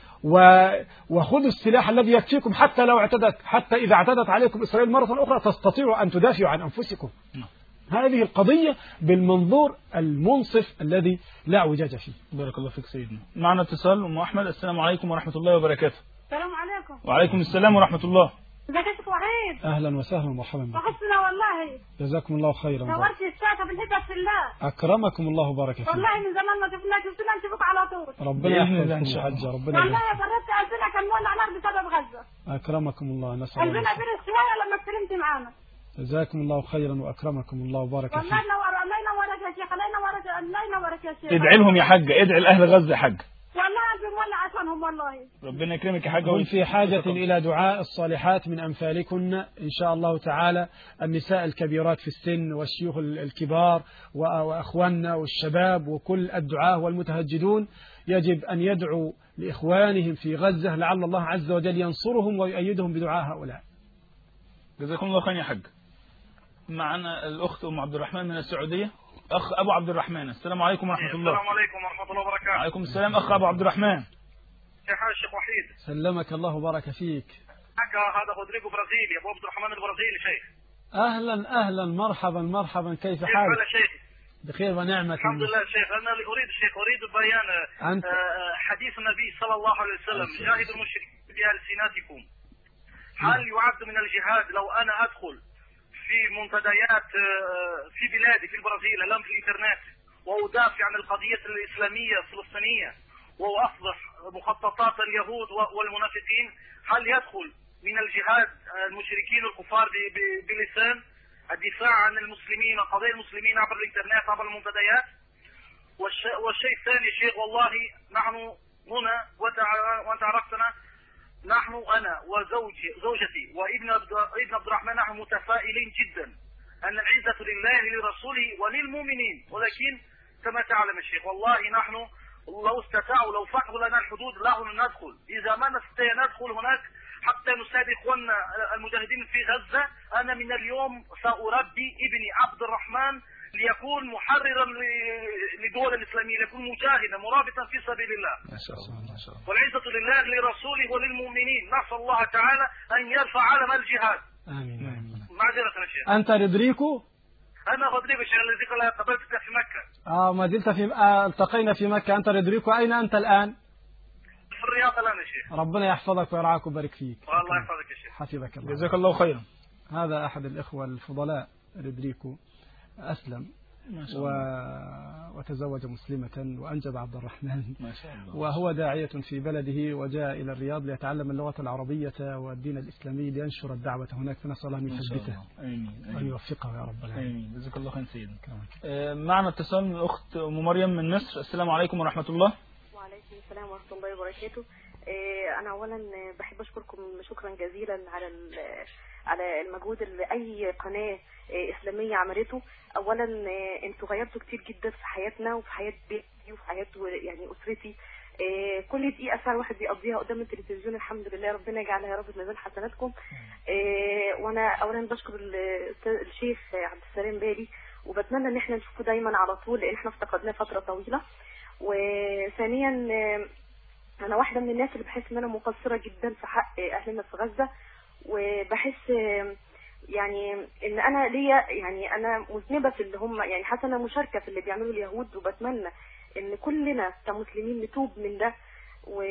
وخذوا السلاح الذي يكفيكم حتى لو اعتدت حتى إذا اعتدت عليكم إسرائيل مرة أخرى تستطيعوا أن تدافعوا عن أنفسكم. هذه القضية بالمنظور المنصف الذي لا اعوجاج فيه. بارك الله فيك سيدنا. معنا اتصال أم أحمد. السلام عليكم ورحمة الله وبركاته. السلام عليكم. وعليكم السلام ورحمة الله. ازيك يا شيخ وحيد؟ أهلا وسهلا ومرحبا بك. وحشنا والله. جزاكم الله خيرا. نورتي الساعة بالهدى في الله. أكرمكم الله وبارك فيك. والله من زمان ما شفناك، شفنا نشوفك على طول. ربنا يحفظكم يا حجة. ربنا والله فرت قلبنا كان مولع نار بسبب غزة. أكرمكم الله. نسأل الله. قلبنا برد شوية لما اتكلمتي معانا. جزاكم الله خيرا وأكرمكم الله وبارك فيك. والله نور الله ينورك يا شيخ، الله ينورك الله ينورك يا شيخ. ادعي لهم يا حاجة، ادعي لأهل غزة يا حاجة. والله قلبي مولع عشانهم والله. ربنا يكرمك يا حاجة. هم في حاجة إلى دعاء الصالحات من أمثالكن إن شاء الله تعالى، النساء الكبيرات في السن والشيوخ الكبار وأخواننا والشباب وكل الدعاة والمتهجدون يجب أن يدعوا لإخوانهم في غزة لعل الله عز وجل ينصرهم ويؤيدهم بدعاء هؤلاء. جزاكم الله خير يا حاج. معنا الأخت أم عبد الرحمن من السعودية. أخ أبو عبد الرحمن. السلام عليكم ورحمة الله. السلام عليكم ورحمة الله وبركاته. وعليكم السلام أخ أبو عبد الرحمن. كيف حال الشيخ وحيد؟ سلمك الله وبارك فيك. هذا رودريجو برازيلي، أبو عبد الرحمن البرازيلي شيخ. أهلا أهلا مرحبا مرحبا، كيف حالك؟ كيف حال شيخ؟ بخير ونعمة. الحمد لله شيخ. أنا أريد الشيخ أريد بيان أنت؟ حديث النبي صلى الله عليه وسلم جاهدوا المشركين بألسنتكم. هل يعد من الجهاد لو أنا أدخل في منتديات في بلادي في البرازيل الآن في الإنترنت وأدافع عن القضية الإسلامية الفلسطينية وأفضح مخططات اليهود والمنافقين، هل يدخل من الجهاد المشركين الكفار بلسان الدفاع عن المسلمين وقضايا المسلمين عبر الإنترنت عبر المنتديات؟ والشيء الثاني شيخ، والله نحن هنا وأنت عرفتنا، نحن أنا وزوجي زوجتي وابن ابن عبد الرحمن نحن متفائلين جدا أن العزة لله لرسوله وللمؤمنين، ولكن كما تعلم الشيخ والله نحن لو استطاعوا لو فتحوا لنا الحدود لا ندخل، إذا ما نستطيع ندخل هناك حتى نساعد إخواننا المجاهدين في غزة. أنا من اليوم سأربي ابني عبد الرحمن ليكون محررا لدول الإسلامية، ليكون مجاهدا مرابطا في سبيل الله. ما شاء الله ما شاء الله. والعزة لله لرسوله وللمؤمنين، نسأل الله تعالى أن يرفع علم الجهاد. آمين. معذرة يا شيخ. أنت رودريكو؟ أنا رودريكو شيخ الذي قابلتك في مكة. آه ما زلت في آه التقينا في مكة. أنت رودريكو، أين أنت الآن؟ في الرياض الآن يا شيخ. ربنا يحفظك ويرعاك ويبارك فيك. الله يحفظك يا شيخ. حفظك الله. جزاك الله خيرا. هذا أحد الإخوة الفضلاء رودريكو، أسلم ما شاء الله. و... وتزوج مسلمة وأنجب عبد الرحمن ما شاء الله. وهو داعية في بلده وجاء إلى الرياض ليتعلم اللغة العربية والدين الإسلامي لينشر الدعوة هناك، فنسأل الله أن يثبته وأن يوفقه يا رب العالمين. آمين. جزاك الله خير سيدنا. آه معنا اتصال من الأخت أم مريم من مصر. السلام عليكم ورحمة الله. وعليكم السلام ورحمة الله وبركاته. آه أنا أولا بحب أشكركم شكرا جزيلا على على المجهود اللي أي قناة إسلامية عملته. أولا أنتوا غيرتوا كتير جدا في حياتنا وفي حياة بيتي وفي حياة يعني أسرتي. إيه كل دقيقة ساعة الواحد بيقضيها قدام التلفزيون الحمد لله ربنا يجعلها يا رب في ميزان حسناتكم. إيه وانا اولا بشكر الشيخ عبد السلام بالي، وبتمنى ان احنا نشوفه دايما على طول لان احنا افتقدناه فترة طويلة. وثانيا انا واحدة من الناس اللي بحس ان انا مقصرة جدا في حق اهلنا في غزة، وبحس يعني ان انا ليا يعني انا مذنبة في اللي هم يعني حاسة انا مشاركة في اللي بيعملوا اليهود، وبتمنى ان كلنا كمسلمين نتوب من ده، و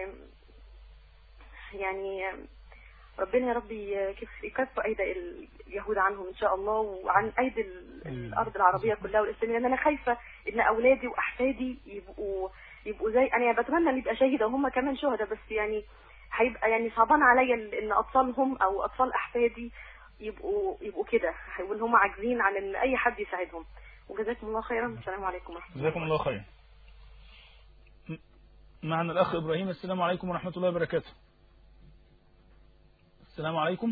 يعني ربنا يا رب يكف ايدي اليهود عنهم ان شاء الله وعن ايدي الارض العربية كلها والاسلامية، لان انا خايفة ان اولادي واحفادي يبقوا يبقوا زي انا بتمنى ان يبقى شهيدة وهم كمان شهداء، بس يعني هيبقى يعني صعبان عليا ان اطفالهم او اطفال احفادي يبقوا يبقوا كده وان هم عاجزين عن ان اي حد يساعدهم. وجزاكم الله خيرا. السلام عليكم ورحمة الله. جزاكم الله خيرا. معنا الأخ إبراهيم. السلام عليكم ورحمة الله وبركاته. السلام عليكم.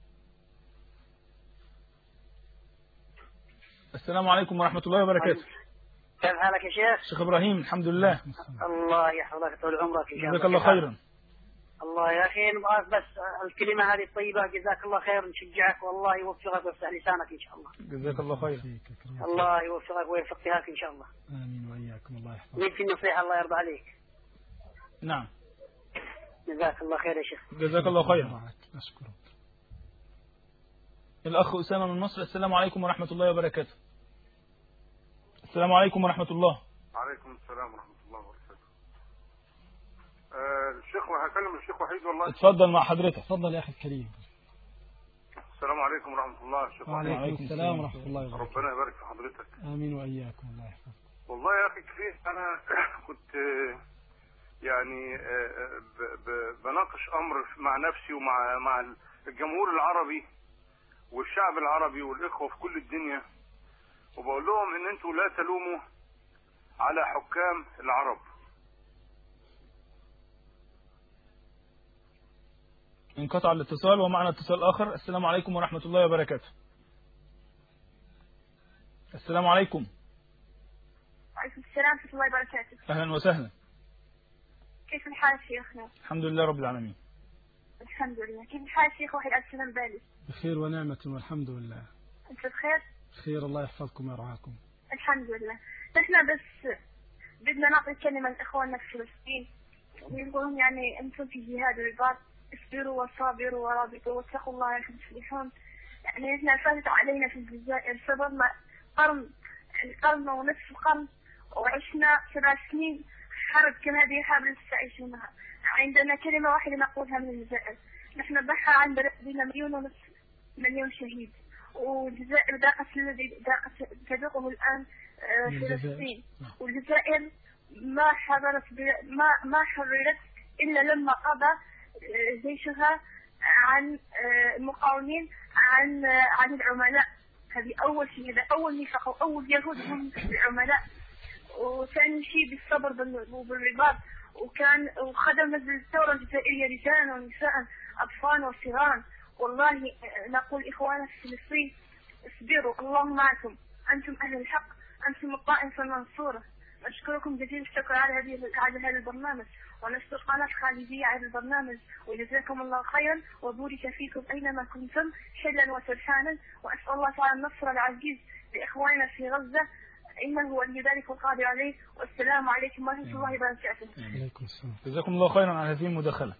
السلام عليكم ورحمة الله وبركاته. كيف حالك يا شيخ؟ شيخ إبراهيم الحمد لله. الله يحفظك طول عمرك إن شاء الله. جزاك الله خيرا. الله يا أخي نبغاك بس الكلمة هذه الطيبة جزاك الله خير، نشجعك والله يوفقك ويفتح لسانك إن شاء الله. جزاك الله خير. الله يوفقك ويفقهك إن شاء الله. آمين وإياكم. الله يحفظك. مين في النصيحة الله يرضى عليك. نعم. جزاك الله خير يا شيخ. جزاك الله خير. أشكرك. الأخ أسامة من مصر. السلام عليكم ورحمة الله وبركاته. السلام عليكم ورحمة الله. وعليكم السلام ورحمة الله وبركاته. آه الشيخ وهكلم الشيخ وحيد والله. اتفضل مع حضرتك. اتفضل يا أخي الكريم. السلام عليكم ورحمة الله. الشيخ وعليكم السلام ورحمة الله وبركاته. ربنا يبارك في حضرتك. آمين وإياكم. الله يحفظك. والله يا أخي كثير أنا كنت يعني بناقش أمر مع نفسي ومع مع الجمهور العربي والشعب العربي والإخوة في كل الدنيا، وبقول لهم إن أنتوا لا تلوموا على حكام العرب. انقطع الاتصال ومعنا اتصال آخر. السلام عليكم ورحمة الله وبركاته. السلام عليكم. وعليكم السلام ورحمة الله وبركاته. أهلا وسهلا. كيف الحال شيخنا؟ الحمد لله رب العالمين. الحمد لله. كيف الحال شيخ وحيد عبد السلام بالي؟ بخير ونعمة والحمد لله. أنت بخير؟ بخير الله يحفظكم ويرعاكم. الحمد لله. نحن بس بدنا نعطي كلمة لإخواننا في فلسطين ويقولون يعني أنتم في جهاد الرباط، اصبروا وصابروا ورابطوا واتقوا الله لعلكم تفلحون. يعني احنا فاتت علينا في الجزائر صبرنا قرن قرن ونصف قرن وعشنا سبع سنين حرب كما هذه حرب لسه تعيشونها. عندنا كلمة واحدة نقولها من الجزائر، نحن ضحى عن بلدنا مليون ونصف مليون شهيد، والجزائر ذاقت الذي ذاقت تذوقه الآن فلسطين، والجزائر ما حضرت ما ما حررت إلا لما قضى جيشها عن المقاومين عن عن العملاء. هذه أول شيء، هذا أول ميثاق وأول يهود هم العملاء. وثاني شيء بالصبر وبالرباط، وكان وخدم الثورة الجزائرية رجالا ونساء أطفال وصغار. والله نقول إخوانا في فلسطين اصبروا الله معكم، أنتم أهل الحق، أنتم الطائفة المنصورة. أشكركم جزيل الشكر على هذه على هذا البرنامج، ونشكر قناة خالدية على البرنامج، وجزاكم الله خيرا وبورك فيكم أينما كنتم حلا وسرحانا. وأسأل الله تعالى النصر العزيز لإخواننا في غزة إنه ولي ذلك والقادر عليه. والسلام عليكم ورحمة الله وبركاته. عليكم السلام. جزاكم الله خيرا على هذه المداخلة.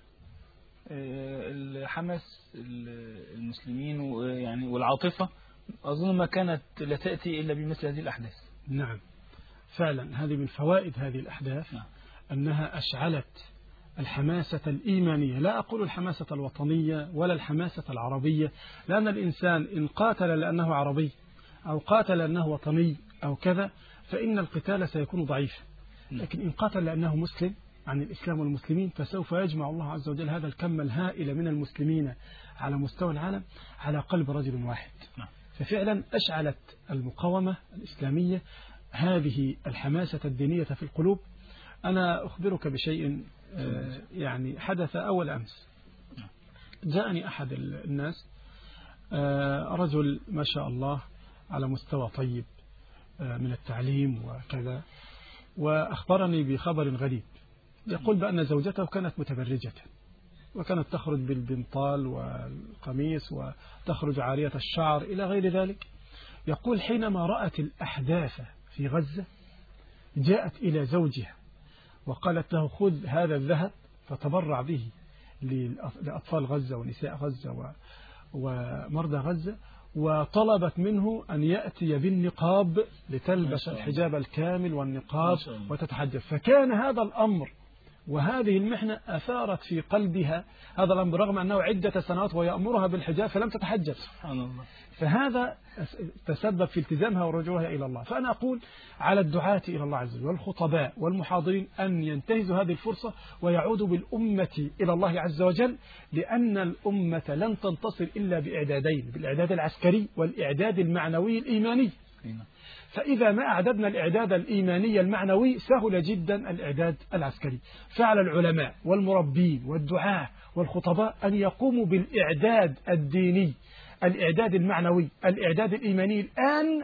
الحماس المسلمين ويعني والعاطفة أظن ما كانت لا تأتي إلا بمثل هذه الأحداث. نعم فعلا هذه من فوائد هذه الأحداث. نعم. أنها أشعلت الحماسة الإيمانية، لا أقول الحماسة الوطنية ولا الحماسة العربية، لأن الإنسان إن قاتل لأنه عربي أو قاتل لأنه وطني أو كذا فإن القتال سيكون ضعيفا، لكن إن قاتل لأنه مسلم عن الإسلام والمسلمين فسوف يجمع الله عز وجل هذا الكم الهائل من المسلمين على مستوى العالم على قلب رجل واحد. ففعلا أشعلت المقاومة الإسلامية هذه الحماسة الدينية في القلوب. أنا أخبرك بشيء يعني حدث أول أمس. جاءني أحد الناس رجل ما شاء الله على مستوى طيب من التعليم وكذا، وأخبرني بخبر غريب. يقول بأن زوجته كانت متبرجة وكانت تخرج بالبنطال والقميص وتخرج عارية الشعر إلى غير ذلك. يقول حينما رأت الأحداث في غزة جاءت إلى زوجها وقالت له خذ هذا الذهب فتبرع به لأطفال غزة ونساء غزة ومرضى غزة، وطلبت منه أن يأتي بالنقاب لتلبس الحجاب الكامل والنقاب وتتحجب. فكان هذا الأمر وهذه المحنة أثارت في قلبها هذا الأمر رغم أنه عدة سنوات ويأمرها بالحجاب فلم تتحجب. سبحان الله. فهذا تسبب في التزامها ورجوعها إلى الله. فأنا أقول على الدعاة إلى الله عز وجل والخطباء والمحاضرين أن ينتهزوا هذه الفرصة ويعودوا بالأمة إلى الله عز وجل، لأن الأمة لن تنتصر إلا بإعدادين، بالإعداد العسكري والإعداد المعنوي الإيماني. فإذا ما أعددنا الإعداد الإيماني المعنوي سهل جدا الإعداد العسكري. فعلى العلماء والمربين والدعاة والخطباء أن يقوموا بالإعداد الديني، الإعداد المعنوي، الإعداد الإيماني الآن،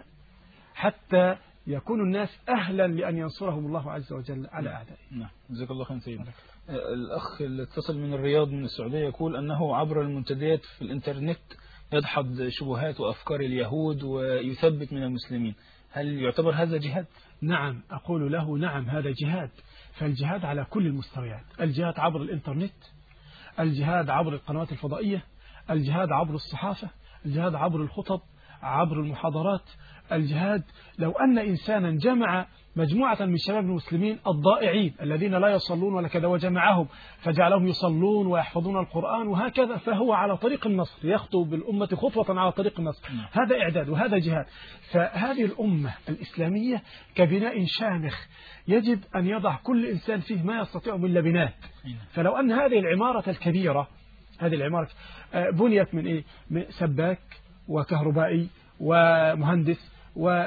حتى يكون الناس أهلا لأن ينصرهم الله عز وجل على أعدائهم. نعم، جزاك الله خير سيدنا. الأخ اللي اتصل من الرياض من السعودية يقول أنه عبر المنتديات في الإنترنت يدحض شبهات وأفكار اليهود ويثبت من المسلمين، هل يعتبر هذا جهاد؟ نعم، أقول له نعم، هذا جهاد. فالجهاد على كل المستويات، الجهاد عبر الإنترنت، الجهاد عبر القنوات الفضائية، الجهاد عبر الصحافة، الجهاد عبر الخطب، عبر المحاضرات. الجهاد لو أن إنسانا جمع مجموعة من شباب المسلمين الضائعين الذين لا يصلون ولا كذا وجمعهم فجعلهم يصلون ويحفظون القرآن وهكذا، فهو على طريق النصر، يخطو بالأمة خطوة على طريق النصر. هذا إعداد وهذا جهاد. فهذه الأمة الإسلامية كبناء شامخ يجب أن يضع كل إنسان فيه ما يستطيع من لبنات. فلو أن هذه العمارة الكبيرة، هذه العمارة بنيت من إيه؟ من سباك وكهربائي ومهندس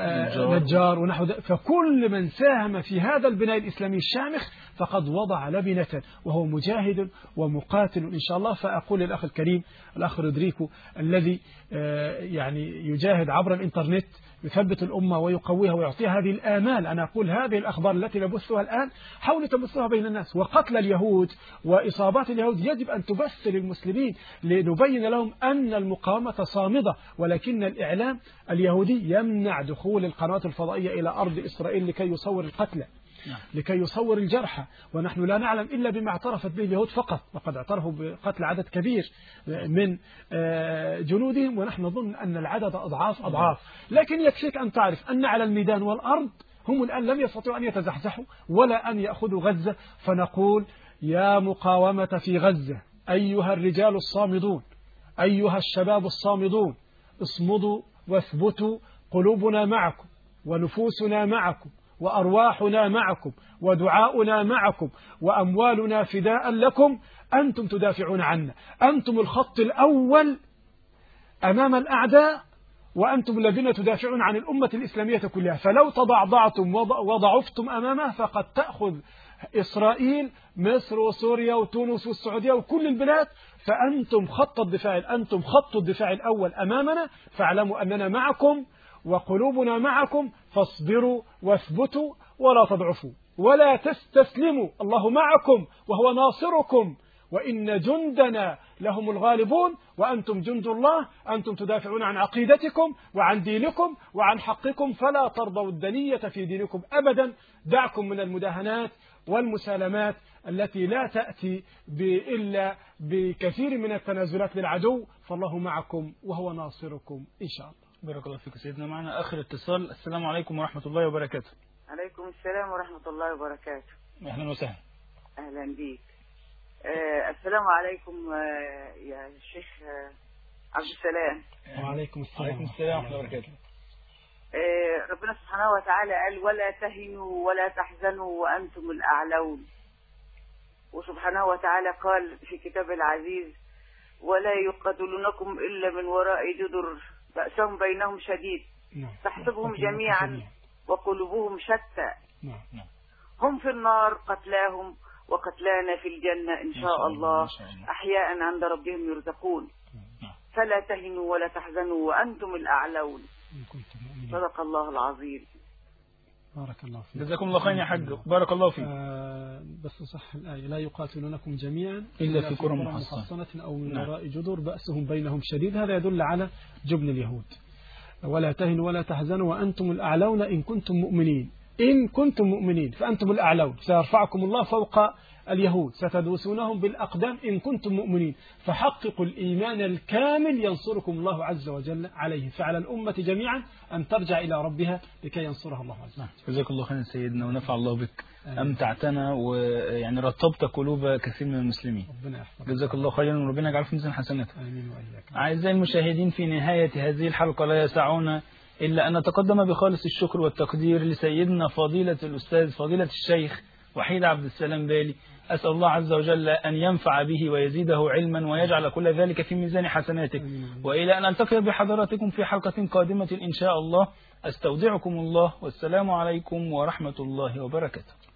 ونجار ونحو ذلك، فكل من ساهم في هذا البناء الإسلامي الشامخ فقد وضع لبنة وهو مجاهد ومقاتل إن شاء الله. فأقول للأخ الكريم الأخ رودريكو الذي يعني يجاهد عبر الإنترنت يثبت الأمة ويقويها ويعطيها هذه الآمال، أنا أقول هذه الأخبار التي نبثها الآن حاولوا تبثوها بين الناس، وقتل اليهود وإصابات اليهود يجب أن تبث للمسلمين لنبين لهم أن المقاومة صامدة، ولكن الإعلام اليهودي يمنع دخول القنوات الفضائية إلى أرض إسرائيل لكي يصور القتلى، لكي يصور الجرحى، ونحن لا نعلم إلا بما اعترفت به اليهود فقط، وقد اعترفوا بقتل عدد كبير من جنودهم، ونحن نظن أن العدد أضعاف أضعاف. لكن يكفيك أن تعرف أن على الميدان والأرض هم الآن لم يستطيعوا أن يتزحزحوا ولا أن يأخذوا غزة. فنقول يا مقاومة في غزة أيها الرجال الصامدون، أيها الشباب الصامدون، اصمدوا واثبتوا، قلوبنا معكم ونفوسنا معكم وأرواحنا معكم ودعاؤنا معكم وأموالنا فداء لكم، أنتم تدافعون عنا، أنتم الخط الأول أمام الأعداء، وأنتم الذين تدافعون عن الأمة الإسلامية كلها. فلو تضعضعتم وضعفتم أمامه فقد تأخذ إسرائيل مصر وسوريا وتونس والسعودية وكل البلاد، فأنتم خط الدفاع، أنتم خط الدفاع الأول أمامنا، فاعلموا أننا معكم وقلوبنا معكم، فاصبروا واثبتوا ولا تضعفوا ولا تستسلموا، الله معكم وهو ناصركم، وإن جندنا لهم الغالبون وأنتم جند الله، أنتم تدافعون عن عقيدتكم وعن دينكم وعن حقكم، فلا ترضوا الدنية في دينكم أبدا. دعكم من المداهنات والمسالمات التي لا تأتي إلا بكثير من التنازلات للعدو، فالله معكم وهو ناصركم إن شاء الله. بارك الله فيك سيدنا. معنا آخر اتصال. السلام عليكم ورحمة الله وبركاته. عليكم السلام ورحمة الله وبركاته. أهلا وسهلا. أهلا بيك. آه السلام عليكم آه يا شيخ آه عبد السلام. وعليكم السلام. وعليكم السلام ورحمة الله وبركاته. آه ربنا سبحانه وتعالى قال ولا تهنوا ولا تحزنوا وأنتم الأعلون، وسبحانه وتعالى قال في كتاب العزيز ولا يقاتلونكم إلا من وراء جدر بأسهم بينهم شديد تحسبهم جميعا وقلوبهم شتى، هم في النار قتلاهم وقتلانا في الجنة إن شاء الله أحياء عند ربهم يرزقون. فلا تهنوا ولا تحزنوا وأنتم الأعلون. صدق الله العظيم. بارك الله فيك. جزاكم الله خير يا حاج، بارك الله فيك. آه بس صح الآية لا يقاتلونكم جميعا إلا في قرى محصنة أو من وراء جدر بأسهم بينهم شديد. هذا يدل على جبن اليهود. ولا تهنوا ولا تحزنوا وأنتم الأعلون إن كنتم مؤمنين. إن كنتم مؤمنين فأنتم الأعلون، سيرفعكم الله فوق اليهود، ستدوسونهم بالأقدام إن كنتم مؤمنين. فحققوا الإيمان الكامل ينصركم الله عز وجل عليه. فعلى الأمة جميعا أن ترجع إلى ربها لكي ينصرها الله عز وجل. جزاك الله خيرا سيدنا ونفع الله بك. أمتعتنا ويعني رطبت قلوب كثير من المسلمين. جزاك الله خيرا وربنا يجعل في ميزان حسناتك. أعزائي المشاهدين، في نهاية هذه الحلقة لا يسعنا إلا أن نتقدم بخالص الشكر والتقدير لسيدنا فضيلة الأستاذ فضيلة الشيخ وحيد عبد السلام بالي. أسأل الله عز وجل أن ينفع به ويزيده علما ويجعل كل ذلك في ميزان حسناته. وإلى أن ألتقي بحضراتكم في حلقة قادمة إن شاء الله، أستودعكم الله والسلام عليكم ورحمة الله وبركاته.